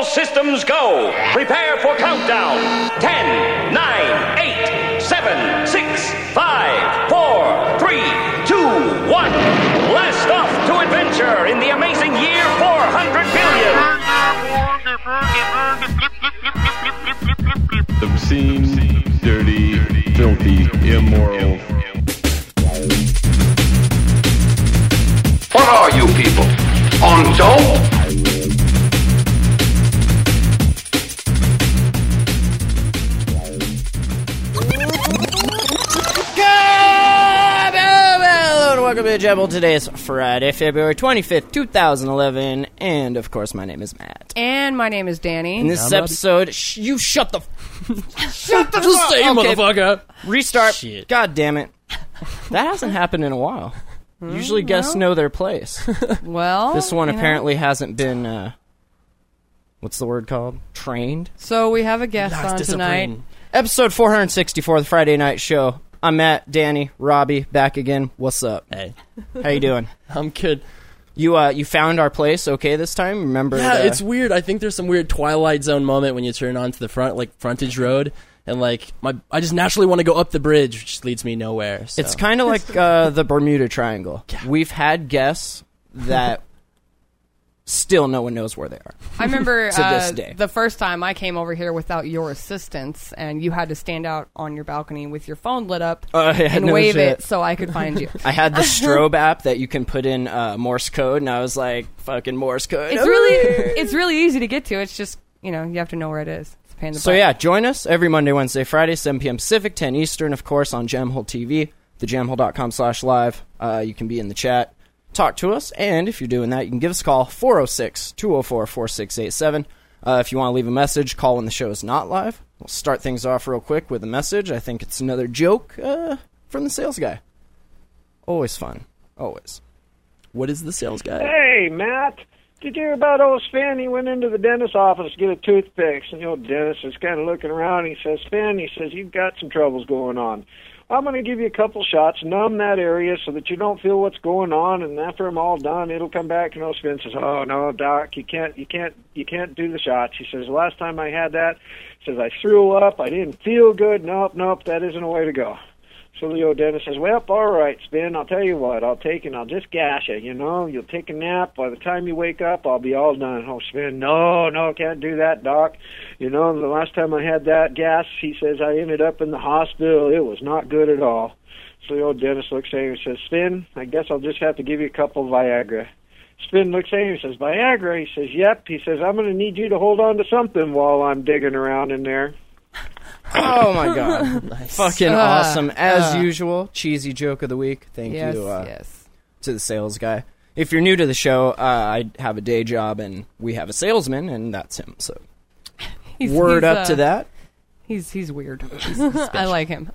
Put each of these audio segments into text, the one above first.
systems go. Prepare for countdown. 10, 9, 8, 7, 6, 5, 4, 3, 2, 1. Blast off to adventure in the amazing year 400 billion. Obscene, dirty, filthy, immoral. What are you people? On dope? Welcome to the Jebble. Today is Friday, February 25th, 2011, and of course my name is Matt. And my name is Danny. In this episode, you shut the shut the Just say, motherfucker. Restart. Shit. God damn it. That hasn't happened in a while. Usually guests know their place. Well, This one apparently hasn't been, what's the word called? Trained? So we have a guest on tonight. Discipline. Episode 464, the Friday Night Show. I'm Matt, Danny, Robbie, back again. What's up? Hey, How you doing? I'm good. You found our place okay this time? Remember? Yeah, it's weird. I think there's some weird Twilight Zone moment when you turn onto the front, like frontage road, and like I just naturally want to go up the bridge, which leads me nowhere. So. It's kind of like the Bermuda Triangle. Yeah. We've had guests that still no one knows where they are. I remember To this day. the first time I came over here without your assistance, and you had to stand out on your balcony with your phone lit up Yeah, and no wave shit. it so I could find you. I had the strobe app that you can put in Morse code, and I was like, fucking Morse code. It's really easy to get to. It's just, you have to know where it is. It's a pain in the So butt. yeah, join us every Monday, Wednesday, Friday, 7 p.m. Pacific, 10 Eastern, of course, on Jamhole TV, thejamhole.com/live. You can be in the chat. Talk to us, and if you're doing that, you can give us a call, 406-204-4687. If you want to leave a message, call when the show is not live. We'll start things off real quick with a message. I think it's another joke from the sales guy. Always fun. Always. What is the sales guy? Hey, Matt. Did you hear about old Sven? He went into the dentist's office to get a tooth fixed, and the old dentist is kind of looking around, and he says, Sven, he says, you've got some troubles going on. I'm going to give you a couple shots, numb that area so that you don't feel what's going on, and after I'm all done, it'll come back. And old Sven says, oh, no, Doc, you can't do the shots. He says, the last time I had that, he says, I threw up, I didn't feel good. Nope, that isn't a way to go. So the old dentist says, well, all right, Sven, I'll tell you what, I'll just gas you, you'll take a nap. By the time you wake up, I'll be all done. Oh, Sven, no, can't do that, Doc. The last time I had that gas, he says, I ended up in the hospital. It was not good at all. So the old dentist looks at him and says, Sven, I guess I'll just have to give you a couple of Viagra. Sven looks at him and says, Viagra? He says, yep. He says, I'm going to need you to hold on to something while I'm digging around in there. Oh my god. Nice. Fucking awesome. As usual, cheesy joke of the week. Thank you to the sales guy. If you're new to the show, I have a day job and we have a salesman, and that's him. So word up to that. He's weird. I like him.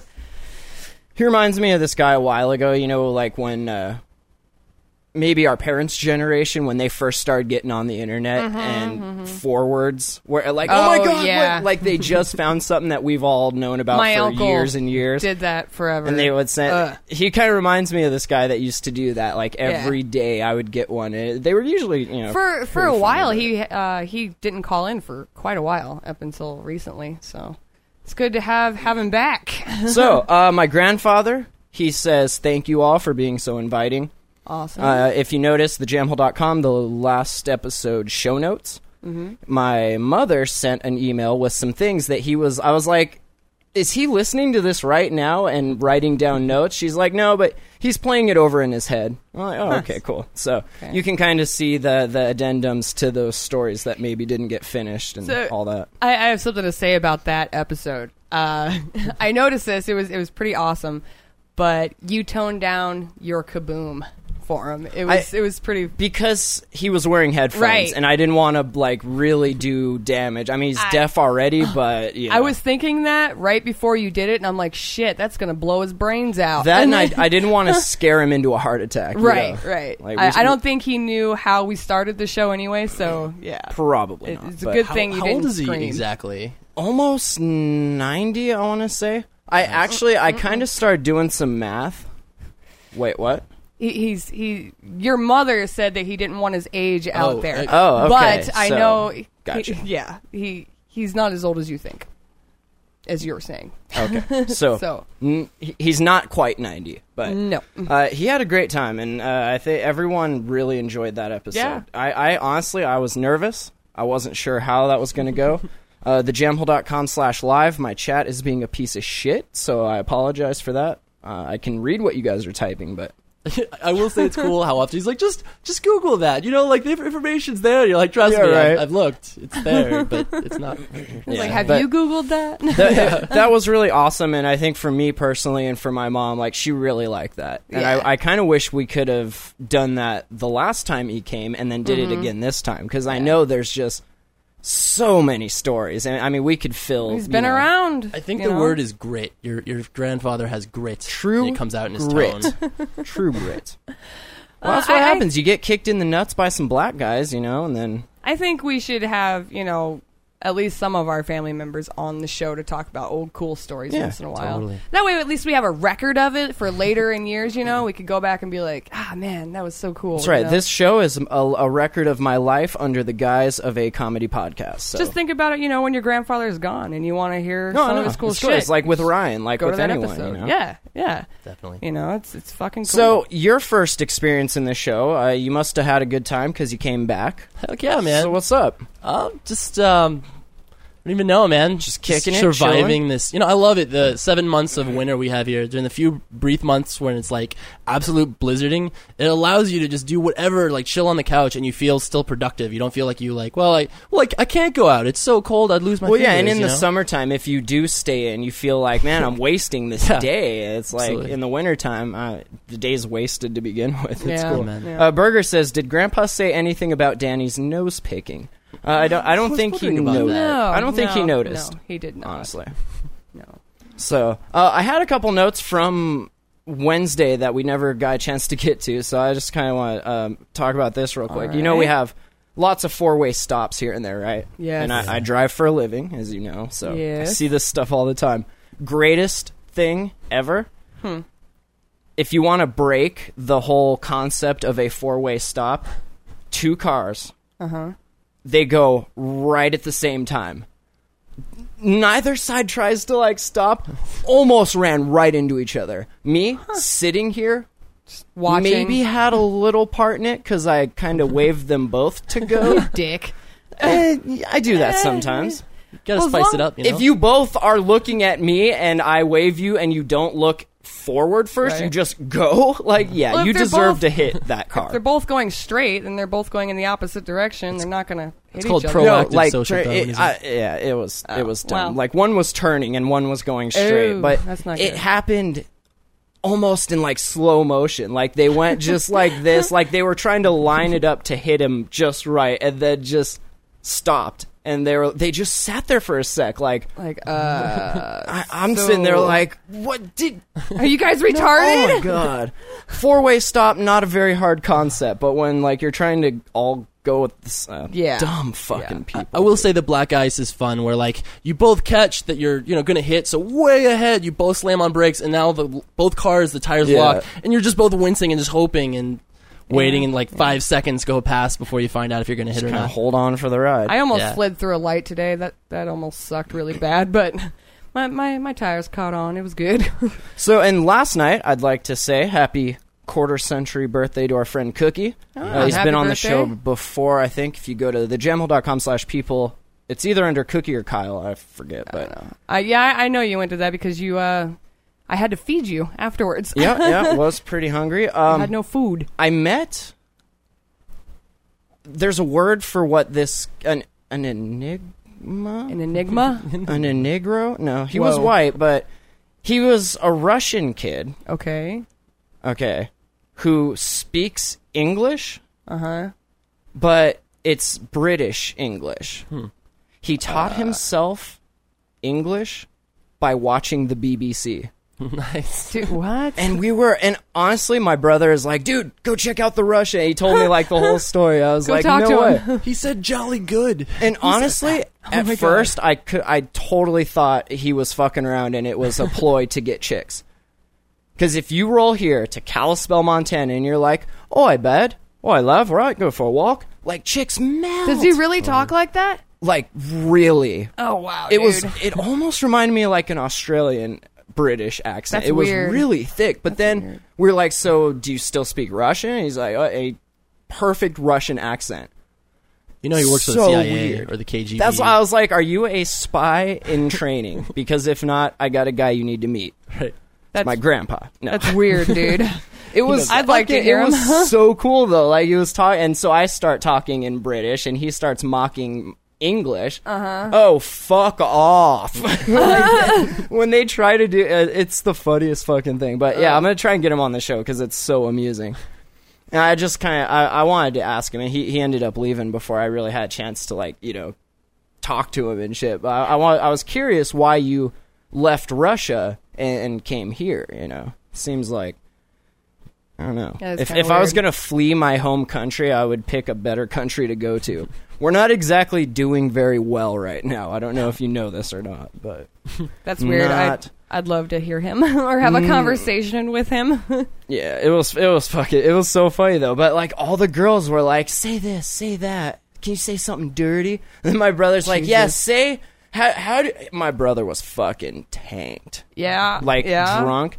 He reminds me of this guy a while ago, like when maybe our parents' generation, when they first started getting on the internet and forwards were like, oh my god, yeah. like they just found something that we've all known about My for uncle years and years. Did that forever. And they would send. He kind of reminds me of this guy that used to do that. Like every day, I would get one. They were usually, for a while. He didn't call in for quite a while up until recently. So it's good to have him back. So my grandfather, he says, thank you all for being so inviting. Awesome. If you notice, thejamhole.com, the last episode show notes, my mother sent an email with some things that I was like, is he listening to this right now and writing down notes? She's like, no, but he's playing it over in his head. I'm like, oh, okay, cool. So you can kind of see the addendums to those stories that maybe didn't get finished and all that. I have something to say about that episode. I noticed this. It was pretty awesome, but you toned down your kaboom for him. It was pretty, because he was wearing headphones, right, and I didn't want to really do damage. I mean, he's deaf already, but I was thinking that right before you did it, and I'm like, shit, that's gonna blow his brains out. That, and I didn't want to scare him into a heart attack. Right. Like, I don't think he knew how we started the show anyway, so yeah, probably not. It's a good thing you didn't. How old is he scream. exactly? Almost 90, I want to say. I kind of started doing some math. Wait, what? Your mother said that he didn't want his age out there. Oh, okay. But I So, know, gotcha. he's not as old as you think, as you're saying. Okay, so he's not quite 90, but No. He had a great time, and I think everyone really enjoyed that episode. Yeah. I honestly, I was nervous. I wasn't sure how that was going to go. thejamhole.com/live. My chat is being a piece of shit, so I apologize for that. I can read what you guys are typing, but I will say it's cool how often he's like, just Google that. You know, like the information's there. You're like, trust Yeah, me, right. I've looked. It's there, but it's not. It's like, have but- you Googled that? that was really awesome, and I think for me personally and for my mom, like, she really liked that. And Yeah. I kind of wish we could have done that the last time he came and then did it again this time, because I know there's just so many stories, and I mean, we could fill. He's been around. I think you the know? word is grit. Your grandfather has grit. True and it comes out in his grit. tone. True grit. Well, that's what happens. You get kicked in the nuts by some black guys, you know, and then I think we should have, at least some of our family members on the show to talk about old cool stories once in a while. totally. That way, at least we have a record of it for later in years. We could go back and be like, man, that was so cool. that's right. This show is a record of my life under the guise of a comedy podcast. So. Just think about it, when your grandfather is gone and you want to hear some of his cool it's shit. It's like with Ryan, like go with to that anyone. episode. You know? Yeah. Definitely. It's fucking cool. So your first experience in the show, you must have had a good time because you came back. Heck yeah, man. So what's up? Just I don't even know, man. Just kicking it, surviving chilling? this. I love it. The 7 months of winter we have here, during the few brief months when it's like absolute blizzarding, it allows you to just do whatever, like chill on the couch, and you feel still productive. You don't feel like I can't go out. It's so cold. I'd lose my. Well, yeah, fingers, and in you the know? summertime, if you do stay in, you feel like, man, I'm wasting this Yeah. day. It's like Absolutely. in the wintertime, the day's wasted to begin with. It's Yeah, cool. man. Yeah. Burger says, did Grandpa say anything about Danny's nose picking? I don't was think he wondering about noticed. that. No, I don't think he noticed. No, he did not. Honestly. No. So, I had a couple notes from Wednesday that we never got a chance to get to, so I just kind of want to talk about this real quick. You know, we right. have lots of four-way stops here and there, right? Yes. And I drive for a living, as you know, so Yes. I see this stuff all the time. Greatest thing ever? If you want to break the whole concept of a four-way stop, two cars, they go right at the same time. Neither side tries to, like, stop. Almost ran right into each other. Me, sitting here, Watching. maybe had a little part in it because I kind of waved them both to go. Dick. I do that sometimes. Gotta Well, spice it up. If you both are looking at me and I wave you and you don't look forward first, Right. you just go, like, yeah, Well, if you they're deserve both- to hit that car. They're both going straight and they're both going in the opposite direction. They're not going to hit called each pro- other. proactive social Darwinism. it was dumb. wow. Like, one was turning and one was going straight, Ooh, but that's not it good. happened almost in, like, slow motion. Like, they went just like this, like they were trying to line it up to hit him just right, and then just stopped. And they just sat there for a sec, like, I'm So- sitting there like, what did... Are you guys retarded? Oh my god. Four-way stop, not a very hard concept, but when, like, you're trying to all go with this Yeah. dumb fucking Yeah. people. I will say the black ice is fun, where like you both catch that you're gonna hit, so way ahead you both slam on brakes, and now both cars the tires Yeah. lock, and you're just both wincing and just hoping and waiting, and like 5 seconds go past before you find out if you're gonna hit or Kind of not. hold on for the ride. I almost Yeah. slid through a light today. That almost sucked really bad, but my tires caught on. It was good. So, and last night, I'd like to say happy quarter-century birthday to our friend Cookie. He's happy been on the birthday. show before, I think. If you go to thejamhole.com/people, it's either under Cookie or Kyle, I forget. But I know you went to that because you. I had to feed you afterwards. yeah, was pretty hungry. I had no food. I met... There's a word for what this... An enigma? An enigma. An enigro? No, he was Whoa. white, but he was a Russian kid, Okay. who speaks English, but it's British English. He taught himself English by watching the BBC. Nice. Dude, what? And honestly, my brother is like, dude, go check out the Russia. He told me, like, the whole story. I was Go like, talk no to way. him. He said jolly good. And honestly, at my first, I totally thought he was fucking around and it was a ploy to get chicks. Because if you roll here to Kalispell, Montana, and you're like, oh, I bet, oh, I love, right, go for a walk, like, chicks melt. Does he really talk like that? Like, really. Oh, wow, It almost reminded me of like an Australian British accent. That's it was weird. really thick. But then we're like, so do you still speak Russian? And he's like, a perfect Russian accent. You know, he works for the So CIA weird. or the KGB. That's why I was like, are you a spy in training? Because if not, I got a guy you need to meet. Right. That's my grandpa. No. That's weird, dude. It was. I'd like to hear It him. was so cool though. Like he was talking, and so I start talking in British, and he starts mocking English. Oh, fuck off! Like, when they try to do, it's the funniest fucking thing. But yeah, I'm gonna try and get him on the show because it's so amusing. And I just kind of, I wanted to ask him, and he ended up leaving before I really had a chance to like, talk to him and shit. But I was curious why you left Russia and came here. Seems like. I don't know. Yeah, if I was going to flee my home country, I would pick a better country to go to. We're not exactly doing very well right now. I don't know if you know this or not, but That's weird. I'd love to hear him or have a conversation with him. yeah, it was so funny though. But like all the girls were like, "Say this, say that. Can you say something dirty?" And then my brother's like, "Yeah, say how do." My brother was fucking tanked, Yeah. like yeah. drunk,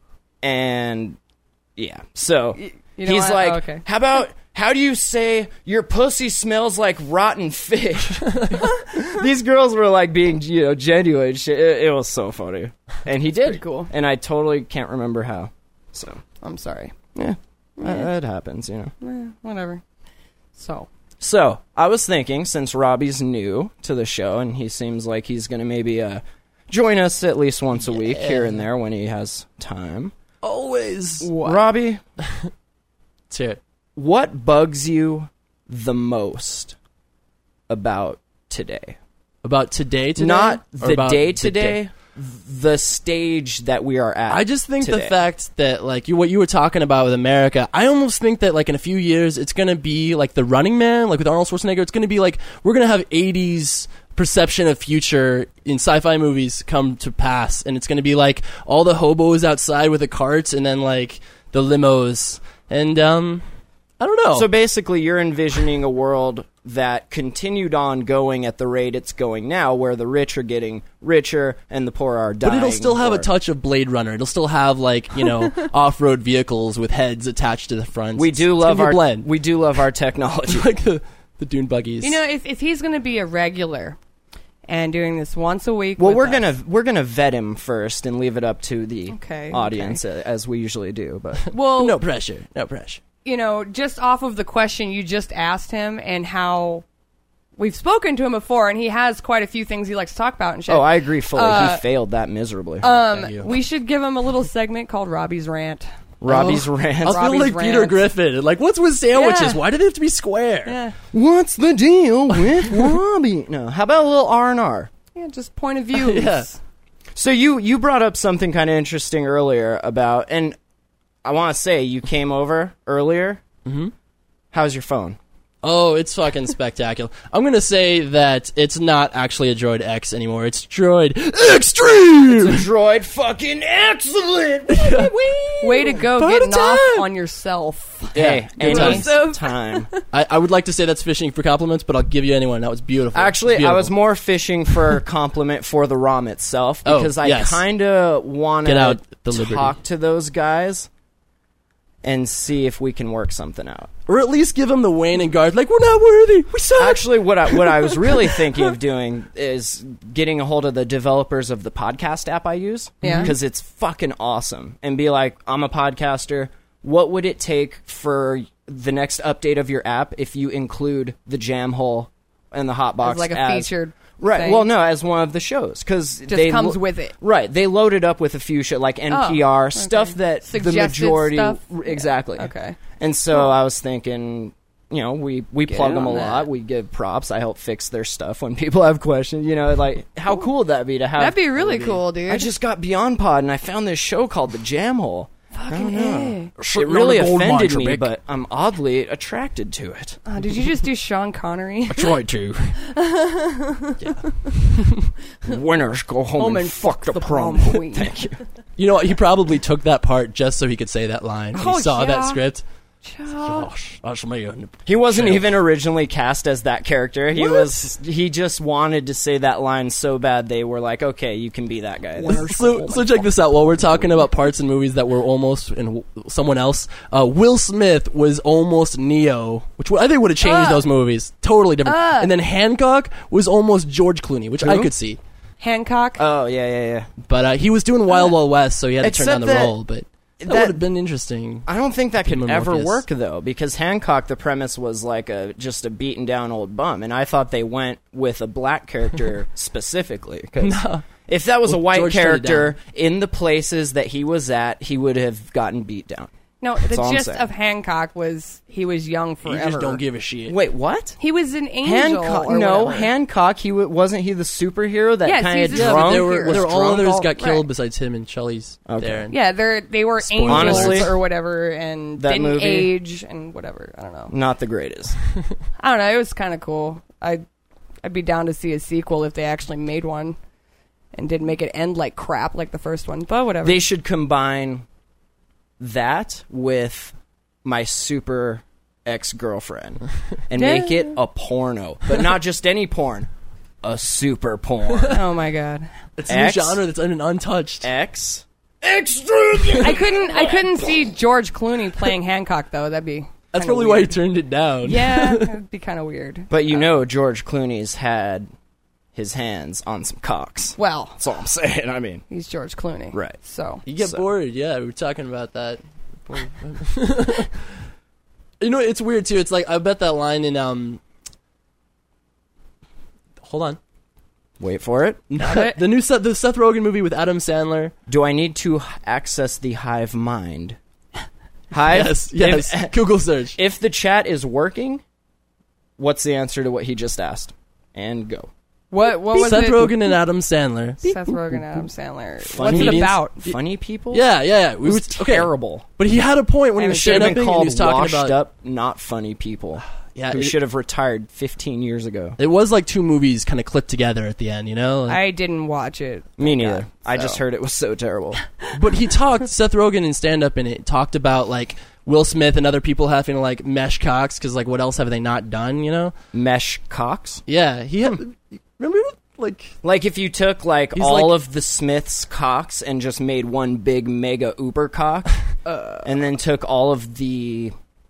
and. Yeah. So you know he's what? like, Oh, okay. how do you say your pussy smells like rotten fish? These girls were like being, genuine shit. It was so funny. And he did. pretty cool. And I totally can't remember how. So, I'm sorry. yeah. That happens, Whatever. So, I was thinking, since Robbie's new to the show and he seems like he's going to maybe join us at least once a week here and there when he has time. Always. Robbie, Let's hear it. what bugs you the most about today? About today? Not Or the about day the today, the stage that we are at. I just think today. the fact that, like, what you were talking about with America, I almost think that, like, in a few years, it's going to be like The Running Man, like with Arnold Schwarzenegger. It's going to be like, we're going to have 80s perception of future in sci-fi movies come to pass, and it's going to be like all the hobos outside with the carts and then, like, the limos. And, I don't know. So basically, you're envisioning a world that continued on going at the rate it's going now, where the rich are getting richer and the poor are dying. But it'll still have a or- touch of Blade Runner. It'll still have, like, off-road vehicles with heads attached to the front. We do love our blend. We do love our technology. Like the dune buggies. if he's going to be a regular and doing this once a week, Well, with we're gonna vet him first and leave it up to the Okay, audience as we usually do. But well, no pressure. No pressure. just off of the question you just asked him and how we've spoken to him before, and he has quite a few things he likes to talk about and shit. oh, I agree fully. He failed that miserably. Thank you. We should give him a little segment called Robbie's Rant. Robbie's rant. I feel Robbie's like Peter rants. Griffin. Like, what's with sandwiches? Yeah. Why do they have to be square? Yeah, What's the deal with Robbie? No, how about a little R&R? yeah, just point of views. Yeah. So you brought up something kind of interesting earlier about, and I want to say you came over earlier. Mm-hmm. How's your phone? Oh, it's fucking spectacular. I'm going to say that it's not actually a Droid X anymore. It's Droid Extreme! Droid fucking excellent. Way to go, Party getting off time! on yourself. Hey, good any times. time. I would like to say that's fishing for compliments, but I'll give you anyone. That was beautiful. Actually, It's beautiful. I was more fishing for a compliment for the ROM itself Oh, because I yes. kind of want Get out to the liberty. talk to those guys and see if we can work something out. Or at least give them the Wayne and Guard. Like, we're not worthy. We suck. Actually, what I was really thinking of doing is getting a hold of the developers of the podcast app I use. Yeah. Because it's fucking awesome. And be like, I'm a podcaster. What would it take for the next update of your app if you include the Jam Hole and the Hotbox As like a featured Right. thing. Well, no, as one of the shows because Just comes with it. Right. They load it up with a few shit like NPR okay. stuff that Suggested the majority stuff? exactly. Okay. And so I was thinking, we plug in them a on lot. that. We give props. I help fix their stuff when people have questions. Like how cool would that be to have? That'd be really cool, dude. I just got Beyond Pod and I found this show called The Jam Hole. Fucking A. It really offended me, but I'm oddly attracted to it. Did you just do Sean Connery? tried to. Winners go home and fuck the prom queen. Thank you. You know what? He probably took that part just so he could say that line. When Oh, he saw yeah. that script. Ciao. He wasn't even originally cast as that character. He just wanted to say that line so bad they were like, okay, you can be that guy. So check this out. While we're talking about parts in movies that were almost in someone else, Will Smith was almost Neo, which I think would have changed those movies. Totally different. And then Hancock was almost George Clooney, which I could see. Hancock. Oh, yeah. But he was doing Wild Wild West, so he had to turn Except down the that- role. But that would have been interesting. I don't think that could Him and ever Morpheus. work, though, because Hancock, the premise was like just a beaten down old bum, and I thought they went with a black character specifically. 'Cause if that was a white George turned it character in the places that he was at, he would have gotten beat down. No, the all I'm gist saying. of Hancock was he was young You forever. just don't give a shit. Wait, what? He was an angel. Hancock? or No, whatever. Hancock. Wasn't he the superhero that Yes, kind he's of the drunk? There superhero. were all drunk others all- got killed right. besides him and Shelley's Okay. there. Yeah, they were angels Honestly, or whatever, and that didn't movie- age and whatever. I don't know. Not the greatest. I don't know. It was kind of cool. I'd be down to see a sequel if they actually made one and didn't make it end like crap like the first one. But whatever. They should combine that with My Super Ex-Girlfriend and make it a porno, but not just any porn, a super porn. Oh my god. It's a new X? genre that's untouched. X. I couldn't see George Clooney playing Hancock though. That'd be That's kinda probably why he weird. turned it down. Yeah, it'd be kind of weird. But you know, George Clooney's had his hands on some cocks. Well, That's all I'm saying. I mean, he's George Clooney, right. So You get So- bored, yeah. We were talking about that. You know, it's weird too. It's like I bet that line in hold on, Wait for it. the new the Seth Rogen movie with Adam Sandler. Do I need to access the Hive Mind? Hive? Yes. Google search. If the chat is working, what's the answer to what he just asked? And go. what was Seth it? Rogen and Adam Sandler. Seth Rogen, Adam Sandler. Funny What's it comedians? about? Funny people? Yeah. It was terrible. But he had a point when he It was should have stand-upping been and he called was talking Washed about. Up, Not Funny People. Yeah, Who it- should have retired 15 years ago. It was like two movies kind of clipped together at the end, you know. I didn't watch it. Me neither. God, I just so. heard it was so terrible. But he talked. Seth Rogen in stand-up in it talked about like Will Smith and other people having to like mesh cocks because like what else have they not done, you know? Mesh cocks? Yeah, he had. Remember like. Like if you took like He's all like- of the Smiths' cocks and just made one big mega uber cock, and then took all of the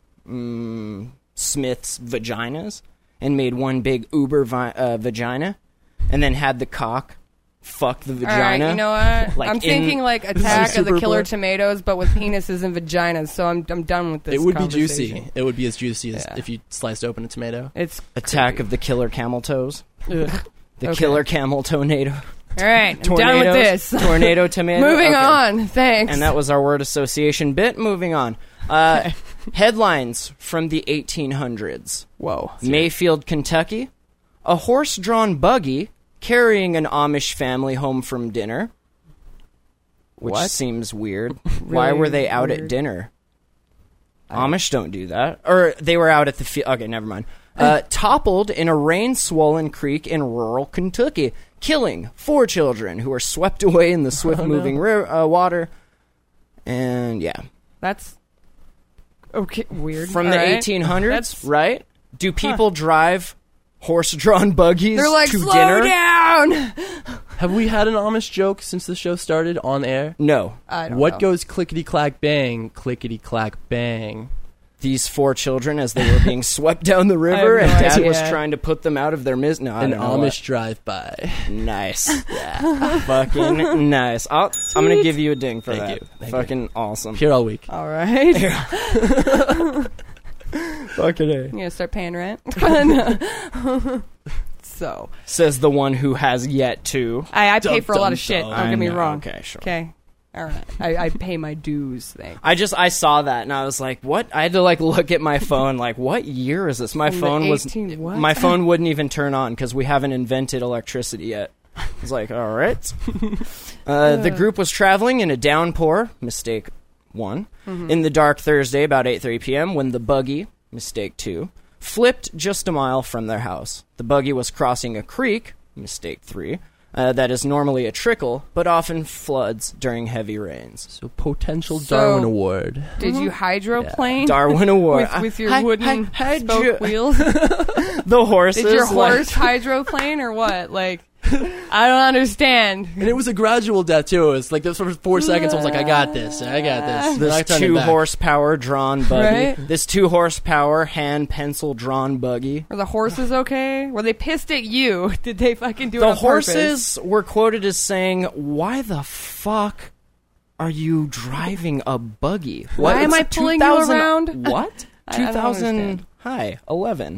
Smiths' vaginas and made one big uber vagina, and then had the cock fuck the All right, vagina. you know what? Like I'm in- thinking like is Attack of the super Killer boring. Tomatoes, but with penises and vaginas. So I'm done with this. It would be conversation. juicy. It would be as juicy as Yeah. if you sliced open a tomato. It's Attack of the Killer Camel Toes. Ugh. The Okay. Killer Camel Tornado. All right, I'm done Tornadoes. with this. Tornado tomato. Moving Okay. on. Thanks. And that was our word association bit. Moving on. Headlines from the 1800s. Whoa. Mayfield, Kentucky. A horse-drawn buggy carrying an Amish family home from dinner. Which What? seems weird. Why were they out at weird. dinner? Amish don't do that. Or they were out at the field. Okay, never mind. Toppled in a rain-swollen creek in rural Kentucky, killing 4 children who were swept away in the swift-moving water. And yeah, That's okay. Weird. from All the right. 1800s, That's- right? Do people drive horse-drawn buggies They're like, to slow dinner? down. Have we had an Amish joke since the show started on air? No. I don't What know. goes clickety clack bang, clickety clack bang? These 4 children, as they were being swept down the river, I have and no Dad idea. was trying to put them out of their misery. No, I An don't know Amish drive-by. what. Nice. Fucking nice. I'm going to give you a ding for Thank that. you. Thank Fucking awesome. Here all week. All right. Fucking A. You gonna start paying rent? So Says the one who has yet to. I pay Dum, for a lot dum, of shit. dum. Don't get me I know. wrong. Okay, sure. Okay. All right. I pay my dues. Thanks. I saw that and I was like, what? I had to like look at my phone, like, what year is this? My From the phone was 18 what? my phone wouldn't even turn on because we haven't invented electricity yet. I was like, all right. The group was traveling in a downpour, mistake 1, in the dark Thursday about 8:30 p.m. when the buggy, mistake 2, flipped just a mile from their house. The buggy was crossing a creek, mistake 3, that is normally a trickle, but often floods during heavy rains. So potential So- Darwin Award. Did you hydroplane Darwin Award. with your wooden spoke wheels? The horses. Did your like- horse hydroplane or what? Like, I don't understand. And it was a gradual death too. It was like this for 4 seconds. I was like, I got this. And I'm This not turning 2 back. horsepower drawn buggy. Right? This 2 horsepower hand pencil drawn buggy. Were the horses okay? Were they pissed at you? Did they fucking do it The on purpose? horses were quoted as saying, "Why the fuck are you driving a buggy? Why am It's I pulling you 2000 around?" What? I don't 2000? understand. Hi, 11.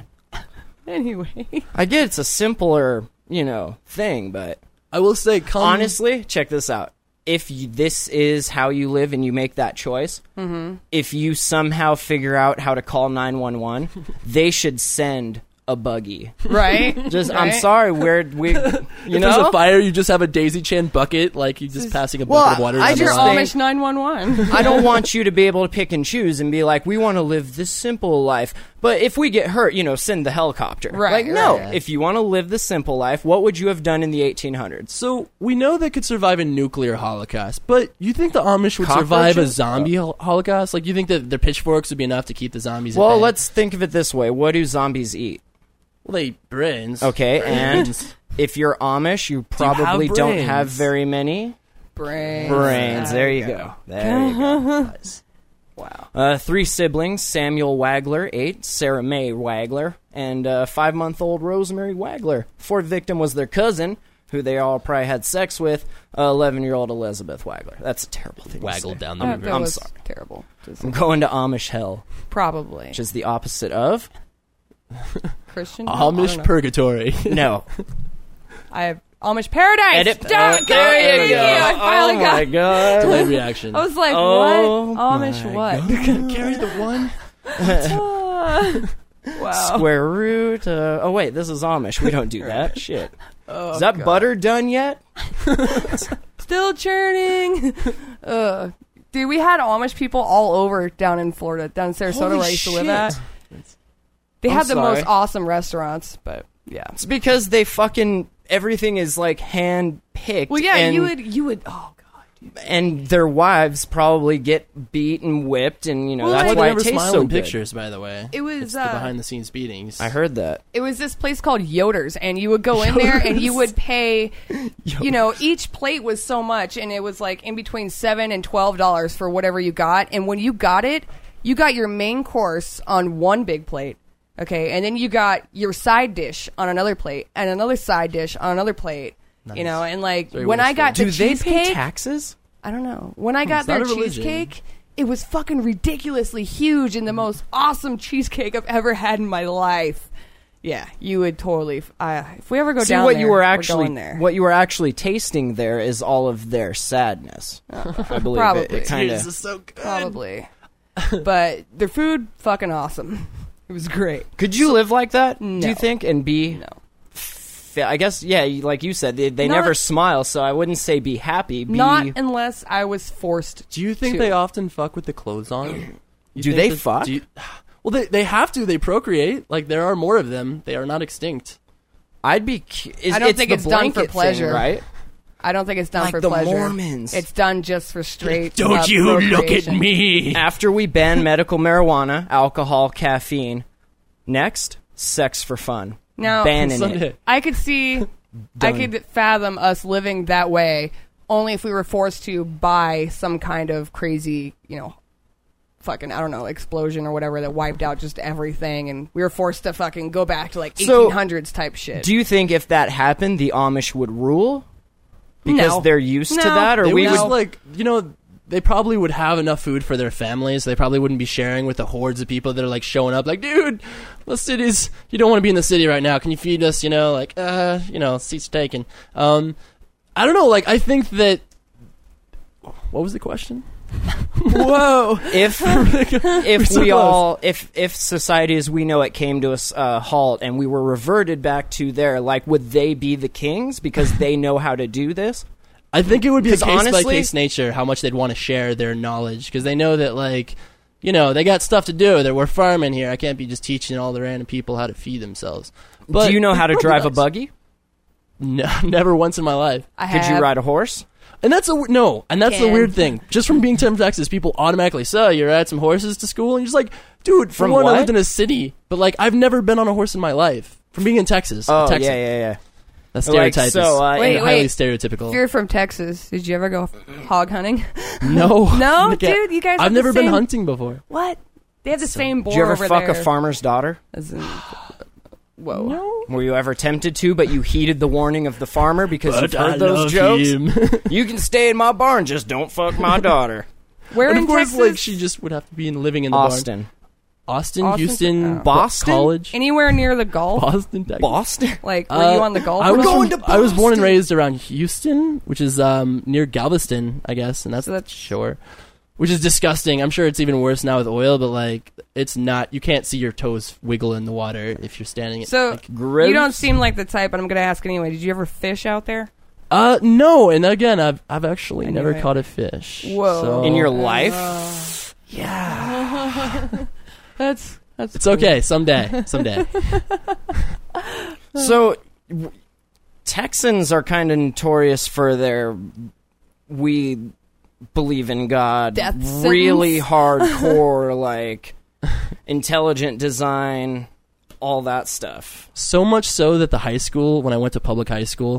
Anyway. I get it's a simpler, thing, but I will say, honestly, check this out. If this is how you live and you make that choice, if you somehow figure out how to call 911, they should send a buggy. Right? Just, I'm Right? sorry, you if there's a fire, you just have a daisy chain bucket, like you just passing a bucket Well, of water. I down the Your just line. think- Amish 911. I don't want you to be able to pick and choose and be like, we want to live this simple life. But if we get hurt, send the helicopter. Right, Like, no. right. If you want to live the simple life, what would you have done in the 1800s? So we know they could survive a nuclear holocaust, but you think the Amish would survive a Cockroaches? zombie holocaust? Like you think that their pitchforks would be enough to keep the zombies? Well, at bay? let's think of it this way. What do zombies eat? Well, they eat brains. Okay, and if you're Amish, you probably don't brains? have very many brains. There you go. There you go. Wow. 3 siblings: Samuel Wagler, 8; Sarah May Wagler, and 5-month-old Rosemary Wagler. 4th victim was their cousin, who they all probably had sex with, 11-year-old Elizabeth Wagler. That's a terrible thing. to Waggled say. down the That river. I'm was sorry. terrible. I'm going to Amish hell, Probably. which is the opposite of Christian? No, I don't Amish know. purgatory. no. I have Amish Paradise. Edit. Stop. There you Thank go. I finally Oh got my god. Delayed reaction. I was like, Oh what? Amish my what? Carry the one. Wow. Square root. Oh wait, this is Amish. We don't do that. Shit. Oh, Is that butter done yet? Still churning. Dude, we had Amish people all over down in Florida, down in Sarasota Holy where I used to live shit. at. They I'm had the sorry. most awesome restaurants, but yeah. It's because they fucking everything is like hand picked. Well, yeah, and, you would. Oh god. and their wives probably get beat and whipped, and Well, that's like- why They it never tastes smile so in good. pictures, by the way. It was, It's the behind the scenes beatings. I heard that. It was this place called Yoder's, and you would go in there and you would pay, each plate was so much, and it was like in between $7 and $12 for whatever you got. And when you got it, you got your main course on one big plate, okay, and then you got your side dish on another plate, and another side dish on another plate, and like Very when I wasteful. got the Do they cheesecake, pay taxes? I don't know. When I got It's their not a religion. cheesecake, it was fucking ridiculously huge and the most awesome cheesecake I've ever had in my life. Yeah, you would totally. If we ever go See, down what there, you were we're actually going there. what you were actually tasting there is all of their sadness. I believe Probably. it kind This of. is so good. Probably, but their food fucking awesome. It was great. Could you live like that? Do No. you think? And be? No. I guess. Yeah, like you said, they Not- never smile, so I wouldn't say be happy. Be, Not unless I was forced. Do you think to. they often fuck with the clothes on? You Do think they that- fuck? do you- well, they have to. They procreate. Like there are more of them. They are not extinct. I'd be. I don't think the it's done for blanket pleasure. thing, right? I don't think it's done Like for the pleasure. Mormons. It's done just for straight. Don't you look at procreation. me? After we ban medical marijuana, alcohol, caffeine, next, sex for fun. Now, Banning Sunday. it. I could see, I Done. could fathom us living that way only if we were forced to buy some kind of crazy, fucking, I don't know, explosion or whatever that wiped out just everything, and we were forced to fucking go back to like So, 1800s type shit. Do you think if that happened, the Amish would rule? Because No. they're used to No. that? Or They we would would. just they probably would have enough food for their families. They probably wouldn't be sharing with the hordes of people that are like showing up. Like, dude, the cities. You don't want to be in the city right now. Can you feed us? Seats taken. I don't know. Like, I think that. What was the question? Whoa! If so we close. all if society as we know it came to a halt and we were reverted back to there, like, would they be the kings because they know how to do this? I think it would be a 'Cause case by honestly- case nature how much they'd want to share their knowledge because they know that they got stuff to do. That we're farming here. I can't be just teaching all the random people how to feed themselves. But do you know they how to probably drive a does. buggy? No, never once in my life. I Could have. you ride a horse? And that's the Can. weird thing. Just from being from Texas, people automatically say, "You ride some horses to school," and you're just like, "Dude, From one, I what? lived in a city, but like I've never been on a horse in my life." From being in Texas, Oh, Texas. yeah. That stereotype so, is Wait, highly wait. stereotypical. If you're from Texas, did you ever go hog hunting? No, No, I can't- dude, you guys I've have the never been same- hunting before. What? They have the same boar Did you ever over fuck there. a farmer's daughter? As in- whoa. No, Were you ever tempted to, but you heeded the warning of the farmer because you've but I heard those love jokes? him. You can stay in my barn, just don't fuck my daughter. Where and in of course, Texas? like she just would have to be living in the barn. Austin. Austin, Austin, Houston, oh. Boston? College, Anywhere near the Gulf? Boston, Texas. Boston? Like, were you on the Gulf? I was, Road? I was born and raised around Houston, which is near Galveston, I guess, and that's So that's- shore, which is disgusting. I'm sure it's even worse now with oil, but like it's not. You can't see your toes wiggle in the water if you're standing. So like, Gross. you don't seem like the type, but I'm going to ask anyway. Did you ever fish out there? no, and again, I've actually I knew never it. caught a fish. Whoa. So- In your life? That's It's okay. Someday. So, Texans are kind of notorious for their we believe in God, Death really sentence? hardcore, like intelligent design, all that stuff. So much so that the high school, when I went to public high school,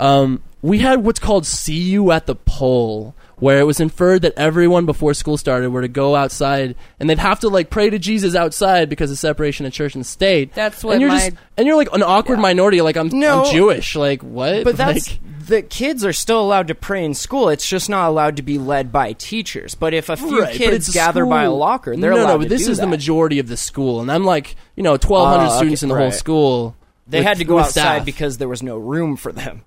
we had what's called "See You at the Pole," where it was inferred that everyone before school started were to go outside and they'd have to like pray to Jesus outside because of separation of church and state. That's what and you're my- and you're like an awkward minority. Like I'm No. Jewish. Like what? But that's like, the kids are still allowed to pray in school. It's just not allowed to be led by teachers. But if a few right, but kids it's a gather by a school. locker, they're no, allowed no. But to this do is the that. majority of the school, and I'm like 1,200 okay, students in the whole right. school. They with- had to go with outside staff. because there was no room for them.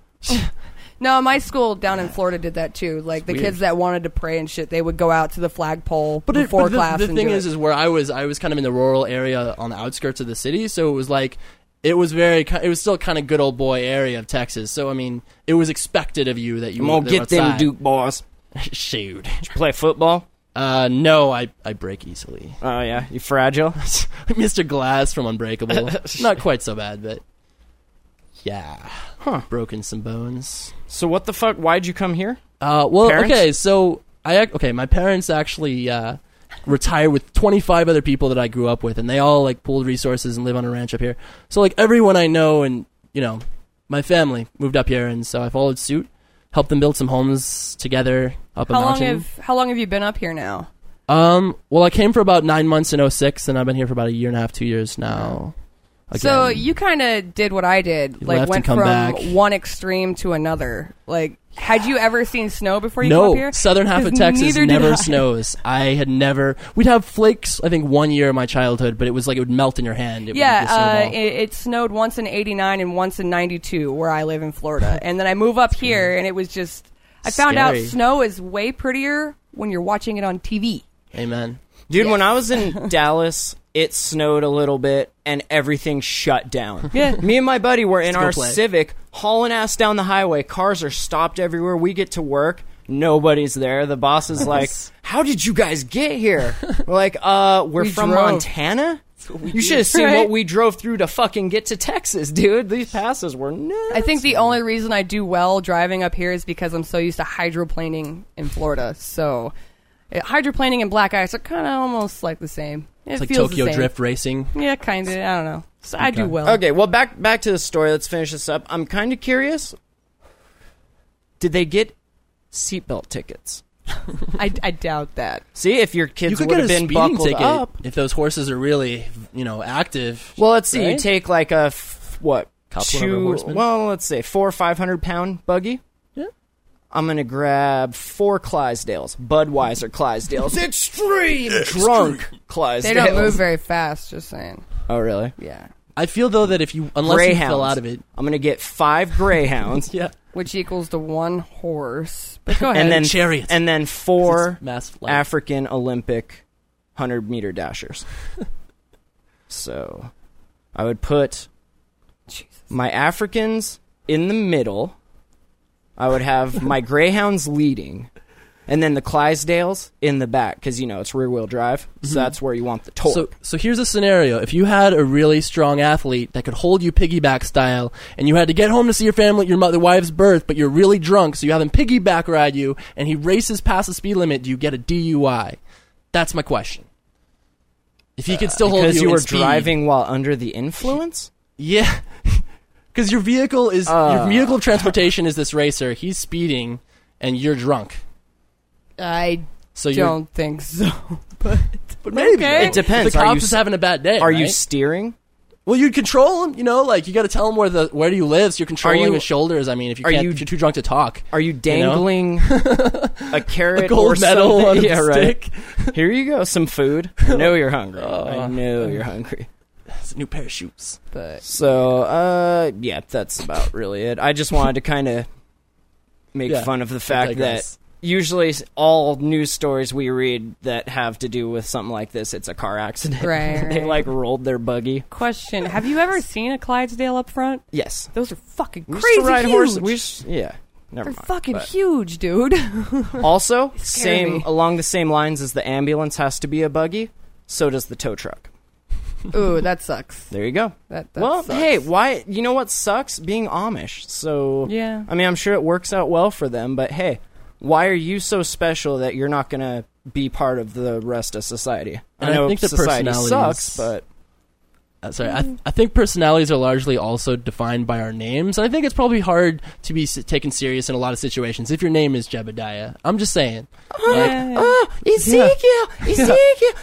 No, my school down in Florida did that too. Like the weird. kids that wanted to pray and shit, they would go out to the flagpole But before the class. the and thing do is it. where I was kind of in the rural area on the outskirts of the city, so it was like it was still kind of good old boy area of Texas. So I mean, it was expected of you that you I'm were gonna get them outside. Duke boys. Shoot. Play football? No, I break easily. Oh yeah, you fragile. Mr. Glass from Unbreakable. Not quite so bad, but yeah, broken some bones. So what the fuck? Why'd you come here? Well, Parents? okay, so my parents actually retired with 25 other people that I grew up with, and they all like pooled resources and live on a ranch up here. So like everyone I know and my family moved up here, and so I followed suit, helped them build some homes together up a mountain. How long have you been up here now? Well, I came for about 9 months in 2006, and I've been here for about a year and a half, 2 years now. So Again. you kind of did what I did, You like left went and come from back. one extreme to another. Like, had you ever seen snow before you came No, up here? southern half of 'Cause Texas neither did never I. snows. I had never. We'd have flakes. I think 1 year in my childhood, but it was like it would melt in your hand. It would just Yeah, snowball. it snowed once in '89 and once in '92 where I live in Florida, and then I move up here, and it was just. I found out Scary. snow is way prettier when you're watching it on TV. Amen. Dude, when I was in Dallas, it snowed a little bit and everything shut down. Yeah. Me and my buddy were in Let's go our play. Civic, hauling ass down the highway. Cars are stopped everywhere. We get to work. Nobody's there. The boss is like, "How did you guys get here?" We're like, we're We from drove." Montana? You should have seen Right. what we drove through to fucking get to Texas, dude. These passes were nuts. I think the only reason I do well driving up here is because I'm so used to hydroplaning in Florida. So, hydroplaning and black ice are kind of almost like the same. It It's like feels Tokyo the same. Drift racing. Yeah, kind of. I don't know. So I do Okay. well. Okay, well, back to the story. Let's finish this up. I'm kind of curious. Did they get seatbelt tickets? I doubt that. See, if your You kids could would get have a been speeding buckled ticket up. if those horses are really, active. Well, let's see. You Right? take like a Couple of horsemen? well, let's say 400 or 500 pound buggy. Yeah. I'm gonna grab 4 Clydesdales, Budweiser Clydesdales, extreme drunk Clydesdales. They don't move very fast. Just saying. Oh, really? Yeah. I feel though that unless you fell Greyhounds. out of it, I'm gonna get 5 Greyhounds, yeah, Which equals to one horse. But go ahead. and then chariots. and then 4 mass flight. African Olympic 100-meter dashers. So, I would put my Africans in the middle. I would have my Greyhounds leading, And then the Clydesdales in the back, because, it's rear-wheel drive, so that's where you want the torque. So here's a scenario. If you had a really strong athlete that could hold you piggyback style, and you had to get home to see your family, your wife's birth, but you're really drunk, so you have him piggyback ride you, and he races past the speed limit, do you get a DUI? That's my question. If he could still hold you because you in were speed. driving while under the influence? Yeah. Because your vehicle of transportation is this racer. He's speeding, and you're drunk. I So don't think so. But maybe. okay. It depends. The Are cop you is having a bad day, Are you right? steering? Well, you'd control him, you got to tell him where do you live, so you're controlling his shoulders. I mean, if you're too drunk to talk. Are you dangling a carrot A gold or medal something? on a Yeah, right. stick. Here you go, some food. I know you're hungry. I know you're hungry. It's a new pair of shoes. But So, yeah, that's about really it. I just wanted to kind of make fun of the fact that digress. usually all news stories we read that have to do with something like this, it's a car accident. Right, They, right. rolled their buggy. question: have you ever seen a Clydesdale up front? Yes. Those are fucking We crazy used to ride huge. horses. Yeah. Never They're mind. fucking But- huge, dude. Also, scare me. along the same lines as the ambulance has to be a buggy, so does the tow truck. Ooh, that sucks. There you go. That Well, sucks. hey, why? You know what sucks? Being Amish. So, Yeah. I mean, I'm sure it works out well for them, but hey, why are you so special that you're not going to be part of the rest of society? And I know I think the society personalities- sucks, but I think personalities are largely also defined by our names, and I think it's probably hard to be taken serious in a lot of situations if your name is Jebediah. I'm just saying. Ezekiel.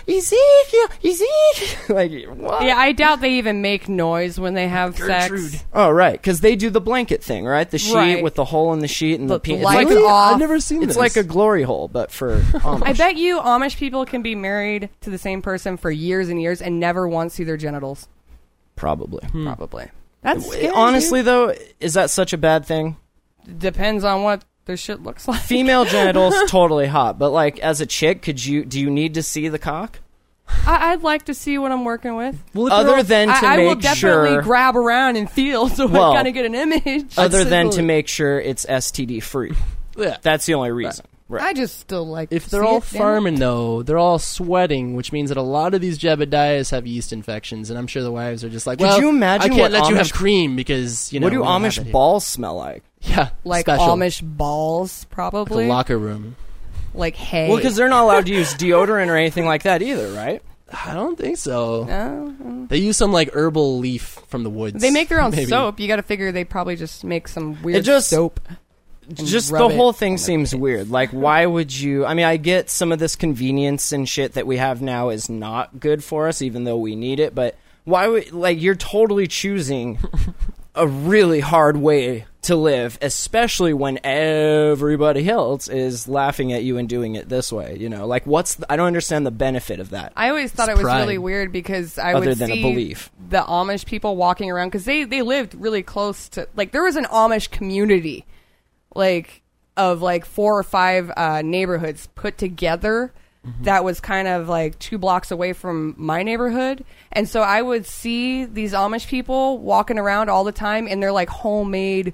Like, what? Yeah, I doubt they even make noise when they have sex. Oh, right, because they do the blanket thing, right? The sheet Right. with the hole in the sheet and the The penis. lights It's like, off. I've never seen it's this. like a glory hole, but for Amish. I bet you Amish people can be married to the same person for years and years and never once see their genitals. Probably. Probably. That's scary, Honestly, though, is that such a bad thing? dude. Depends on what their shit looks like. Female genitals, totally hot, but like as a chick, do you need to see the cock? I'd like to see what I'm working with. Well, if Other they're all- than to I will make definitely sure, grab around and feel so Well, I kind of get an image. other than to Absolutely. make sure it's STD free. yeah. That's the only reason. Right. I just still like If to they're see all it, damn it. farming, though, they're all sweating, which means that a lot of these Jebediahs have yeast infections, and I'm sure the wives are just like, Could well, you imagine I can't what let you Amish- have cream because, What do we don't have Amish it here." balls smell like? Yeah, Like special. Amish balls, probably. The locker room. Like hay. Well, because they're not allowed to use deodorant or anything like that either, right? I don't think so. No. They use some like herbal leaf from the woods. They make their own maybe. soap. You got to figure they probably just make some weird It just- soap. Just rub the it whole on thing their seems weird. Like, why would you? I mean, I get some of this convenience and shit that we have now is not good for us, even though we need it. But why would, like, you're totally choosing a really hard way to live, especially when everybody else is laughing at you and doing it this way. You know, like, I don't understand the benefit of that. I always thought It's it was pride. really weird because I Other would than a see belief. the Amish people walking around because they lived really close to, like, there was an Amish community, like, of like 4 or 5 neighborhoods put together that was kind of like 2 blocks away from my neighborhood. And so I would see these Amish people walking around all the time in their like homemade,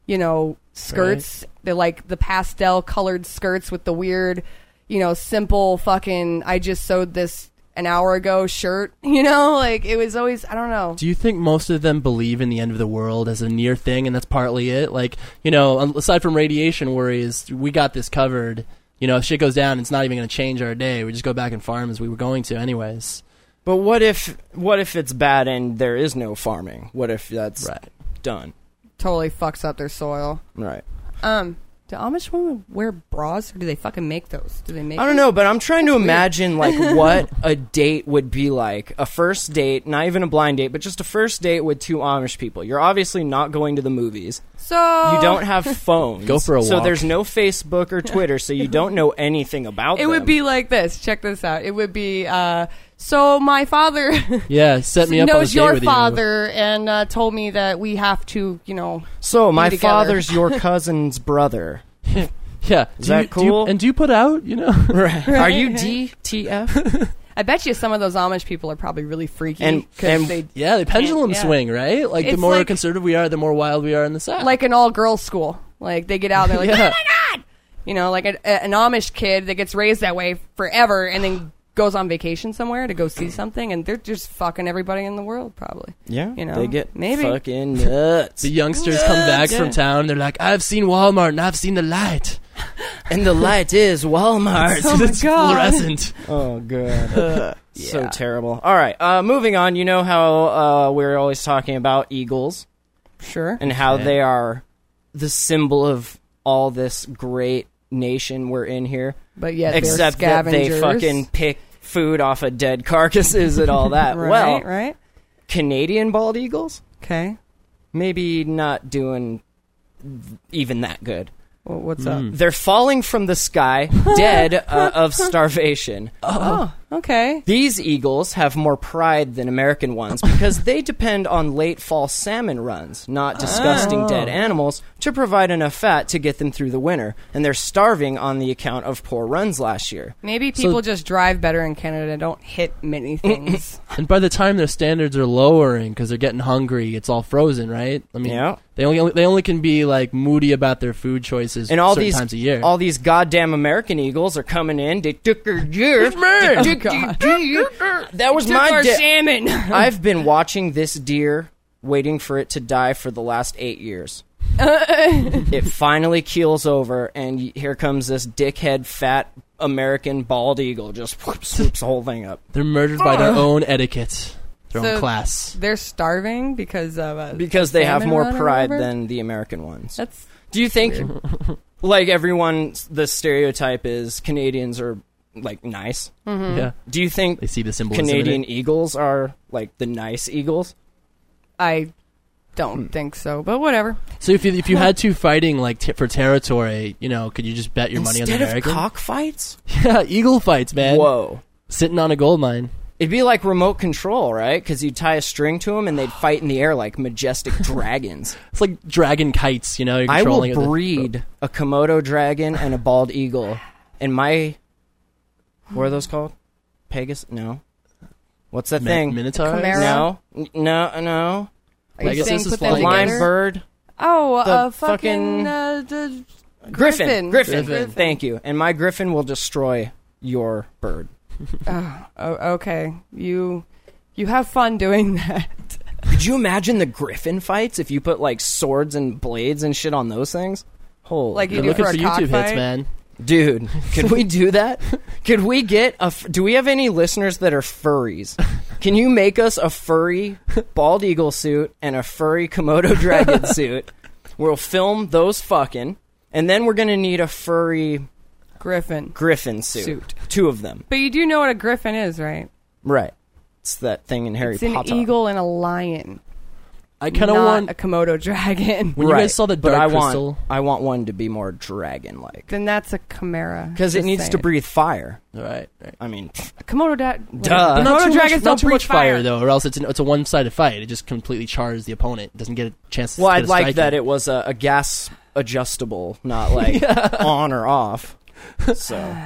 skirts. They're like the pastel colored skirts with the weird, simple fucking, I just sewed this an hour ago shirt, like it was always, I don't know. Do you think most of them believe in the end of the world as a near thing, and that's partly it? Like, aside from radiation worries, we got this covered. If shit goes down, it's not even going to change our day. We just go back and farm as we were going to anyways. But what if it's bad and there is no farming? What if that's done? Totally fucks up their soil. Right. Do Amish women wear bras, or do they fucking make those? Do they make I don't know, but I'm trying to imagine like what a date would be like. A first date, not even a blind date, but just a first date with 2 Amish people. You're obviously not going to the movies. So You don't have phones. Go for a So walk. there's no Facebook or Twitter, so you don't know anything about it them. would be like this. Check this out. It would be, so my father Yeah, set me up on a knows date your with father and told me that we have to, So my together. father's your cousin's brother. you. Yeah, Is that cool? Do you put out? Right. Are you DTF? I bet you some of those Amish people are probably really freaky. And 'cause they Yeah, the pendulum Yeah. swing, right? Like the It's more like- conservative we are, the more wild we are in the South. like an all-girls school. Like they get out and they're like, Yeah. oh my god! You know, like an Amish kid that gets raised that way forever and then goes on vacation somewhere to go see something, and they're just fucking everybody in the world, probably. Yeah, you know, they get maybe fucking nuts. The youngsters come back from town. They're like, "I've seen Walmart and I've seen the light, and the light is Walmart. Oh my it's God. fluorescent." Oh god, so terrible. All right, moving on. You know how we're always talking about eagles sure, and how they are the symbol of all this great nation we're in here. but yet Except they're that they scavengers. fucking pick food off of dead carcasses and all that. right, Well, right, Canadian bald eagles, okay. maybe not doing even that good. Well, what's up? They're falling from the sky, dead of starvation. Oh, okay. These eagles have more pride than American ones because they depend on late fall salmon runs, not disgusting dead animals, to provide enough fat to get them through the winter. And they're starving on the account of poor runs last year. Maybe people just drive better in Canada and don't hit many things. And by the time their standards are lowering because they're getting hungry, it's all frozen, right? I mean, Yeah. they only can be like moody about their food choices And all certain these times a year. all these goddamn American eagles are coming in. They took our deer. That was Took my our deer. salmon. I've been watching this deer, waiting for it to die for the last 8 years. It finally keels over, and here comes this dickhead, fat American bald eagle. Just swoops the whole thing up. They're murdered by their own etiquette, their So- own class. They're starving because of Because they have salmon more run or pride whatever? than the American ones. That's Do you think, like everyone, the stereotype is Canadians are like nice? Yeah, Do you think they see the symbolism Canadian in it. eagles are like the nice eagles? I don't think so, but whatever. So if you had two fighting like for territory, you know, could you just bet your money on the Instead of American? cockfights? Yeah, eagle fights, man. Whoa. Sitting on a gold mine. It'd be like remote control, right? Because you'd tie a string to them and they'd fight in the air like majestic dragons. It's like dragon kites, you know. You're I will controlling it. breed a Komodo dragon and a bald eagle. And my... What are those called? Pegasus? No. What's that thing? Minotaur. Chimera? No. No. Are you Pegasus saying is put them flying. Blind together? bird. Oh, The fucking fucking- Griffin. Griffin. Thank you. And my griffin will destroy your bird. Oh, okay. You have fun doing that. Could you imagine the griffin fights if you put like swords and blades and shit on those things? Holy Like you You're do looking for for a YouTube hits, cockfight? man. dude, could we do that? Could we get do we have any listeners that are furries? Can you make us a furry bald eagle suit and a furry Komodo dragon suit? We'll film those fucking, and then we're gonna need a furry Griffin. griffin suit. Two of them. But you do know what a griffin is, right? Right. It's that thing in Harry It's an Potter. eagle and a lion. I kind of not want a Komodo dragon. when you Right, guys saw the but Dark I Crystal. want one to be more dragon-like. Then that's a chimera. Because it Just needs to saying. breathe fire. Right. I mean, A Komodo Duh. But not Komodo too dragons much, don't not too breathe much fire though, or else it's a one-sided fight. It just completely chars the opponent. It doesn't get a chance to well, get I'd a like strike that in. it was a gas adjustable, not like on or off. So,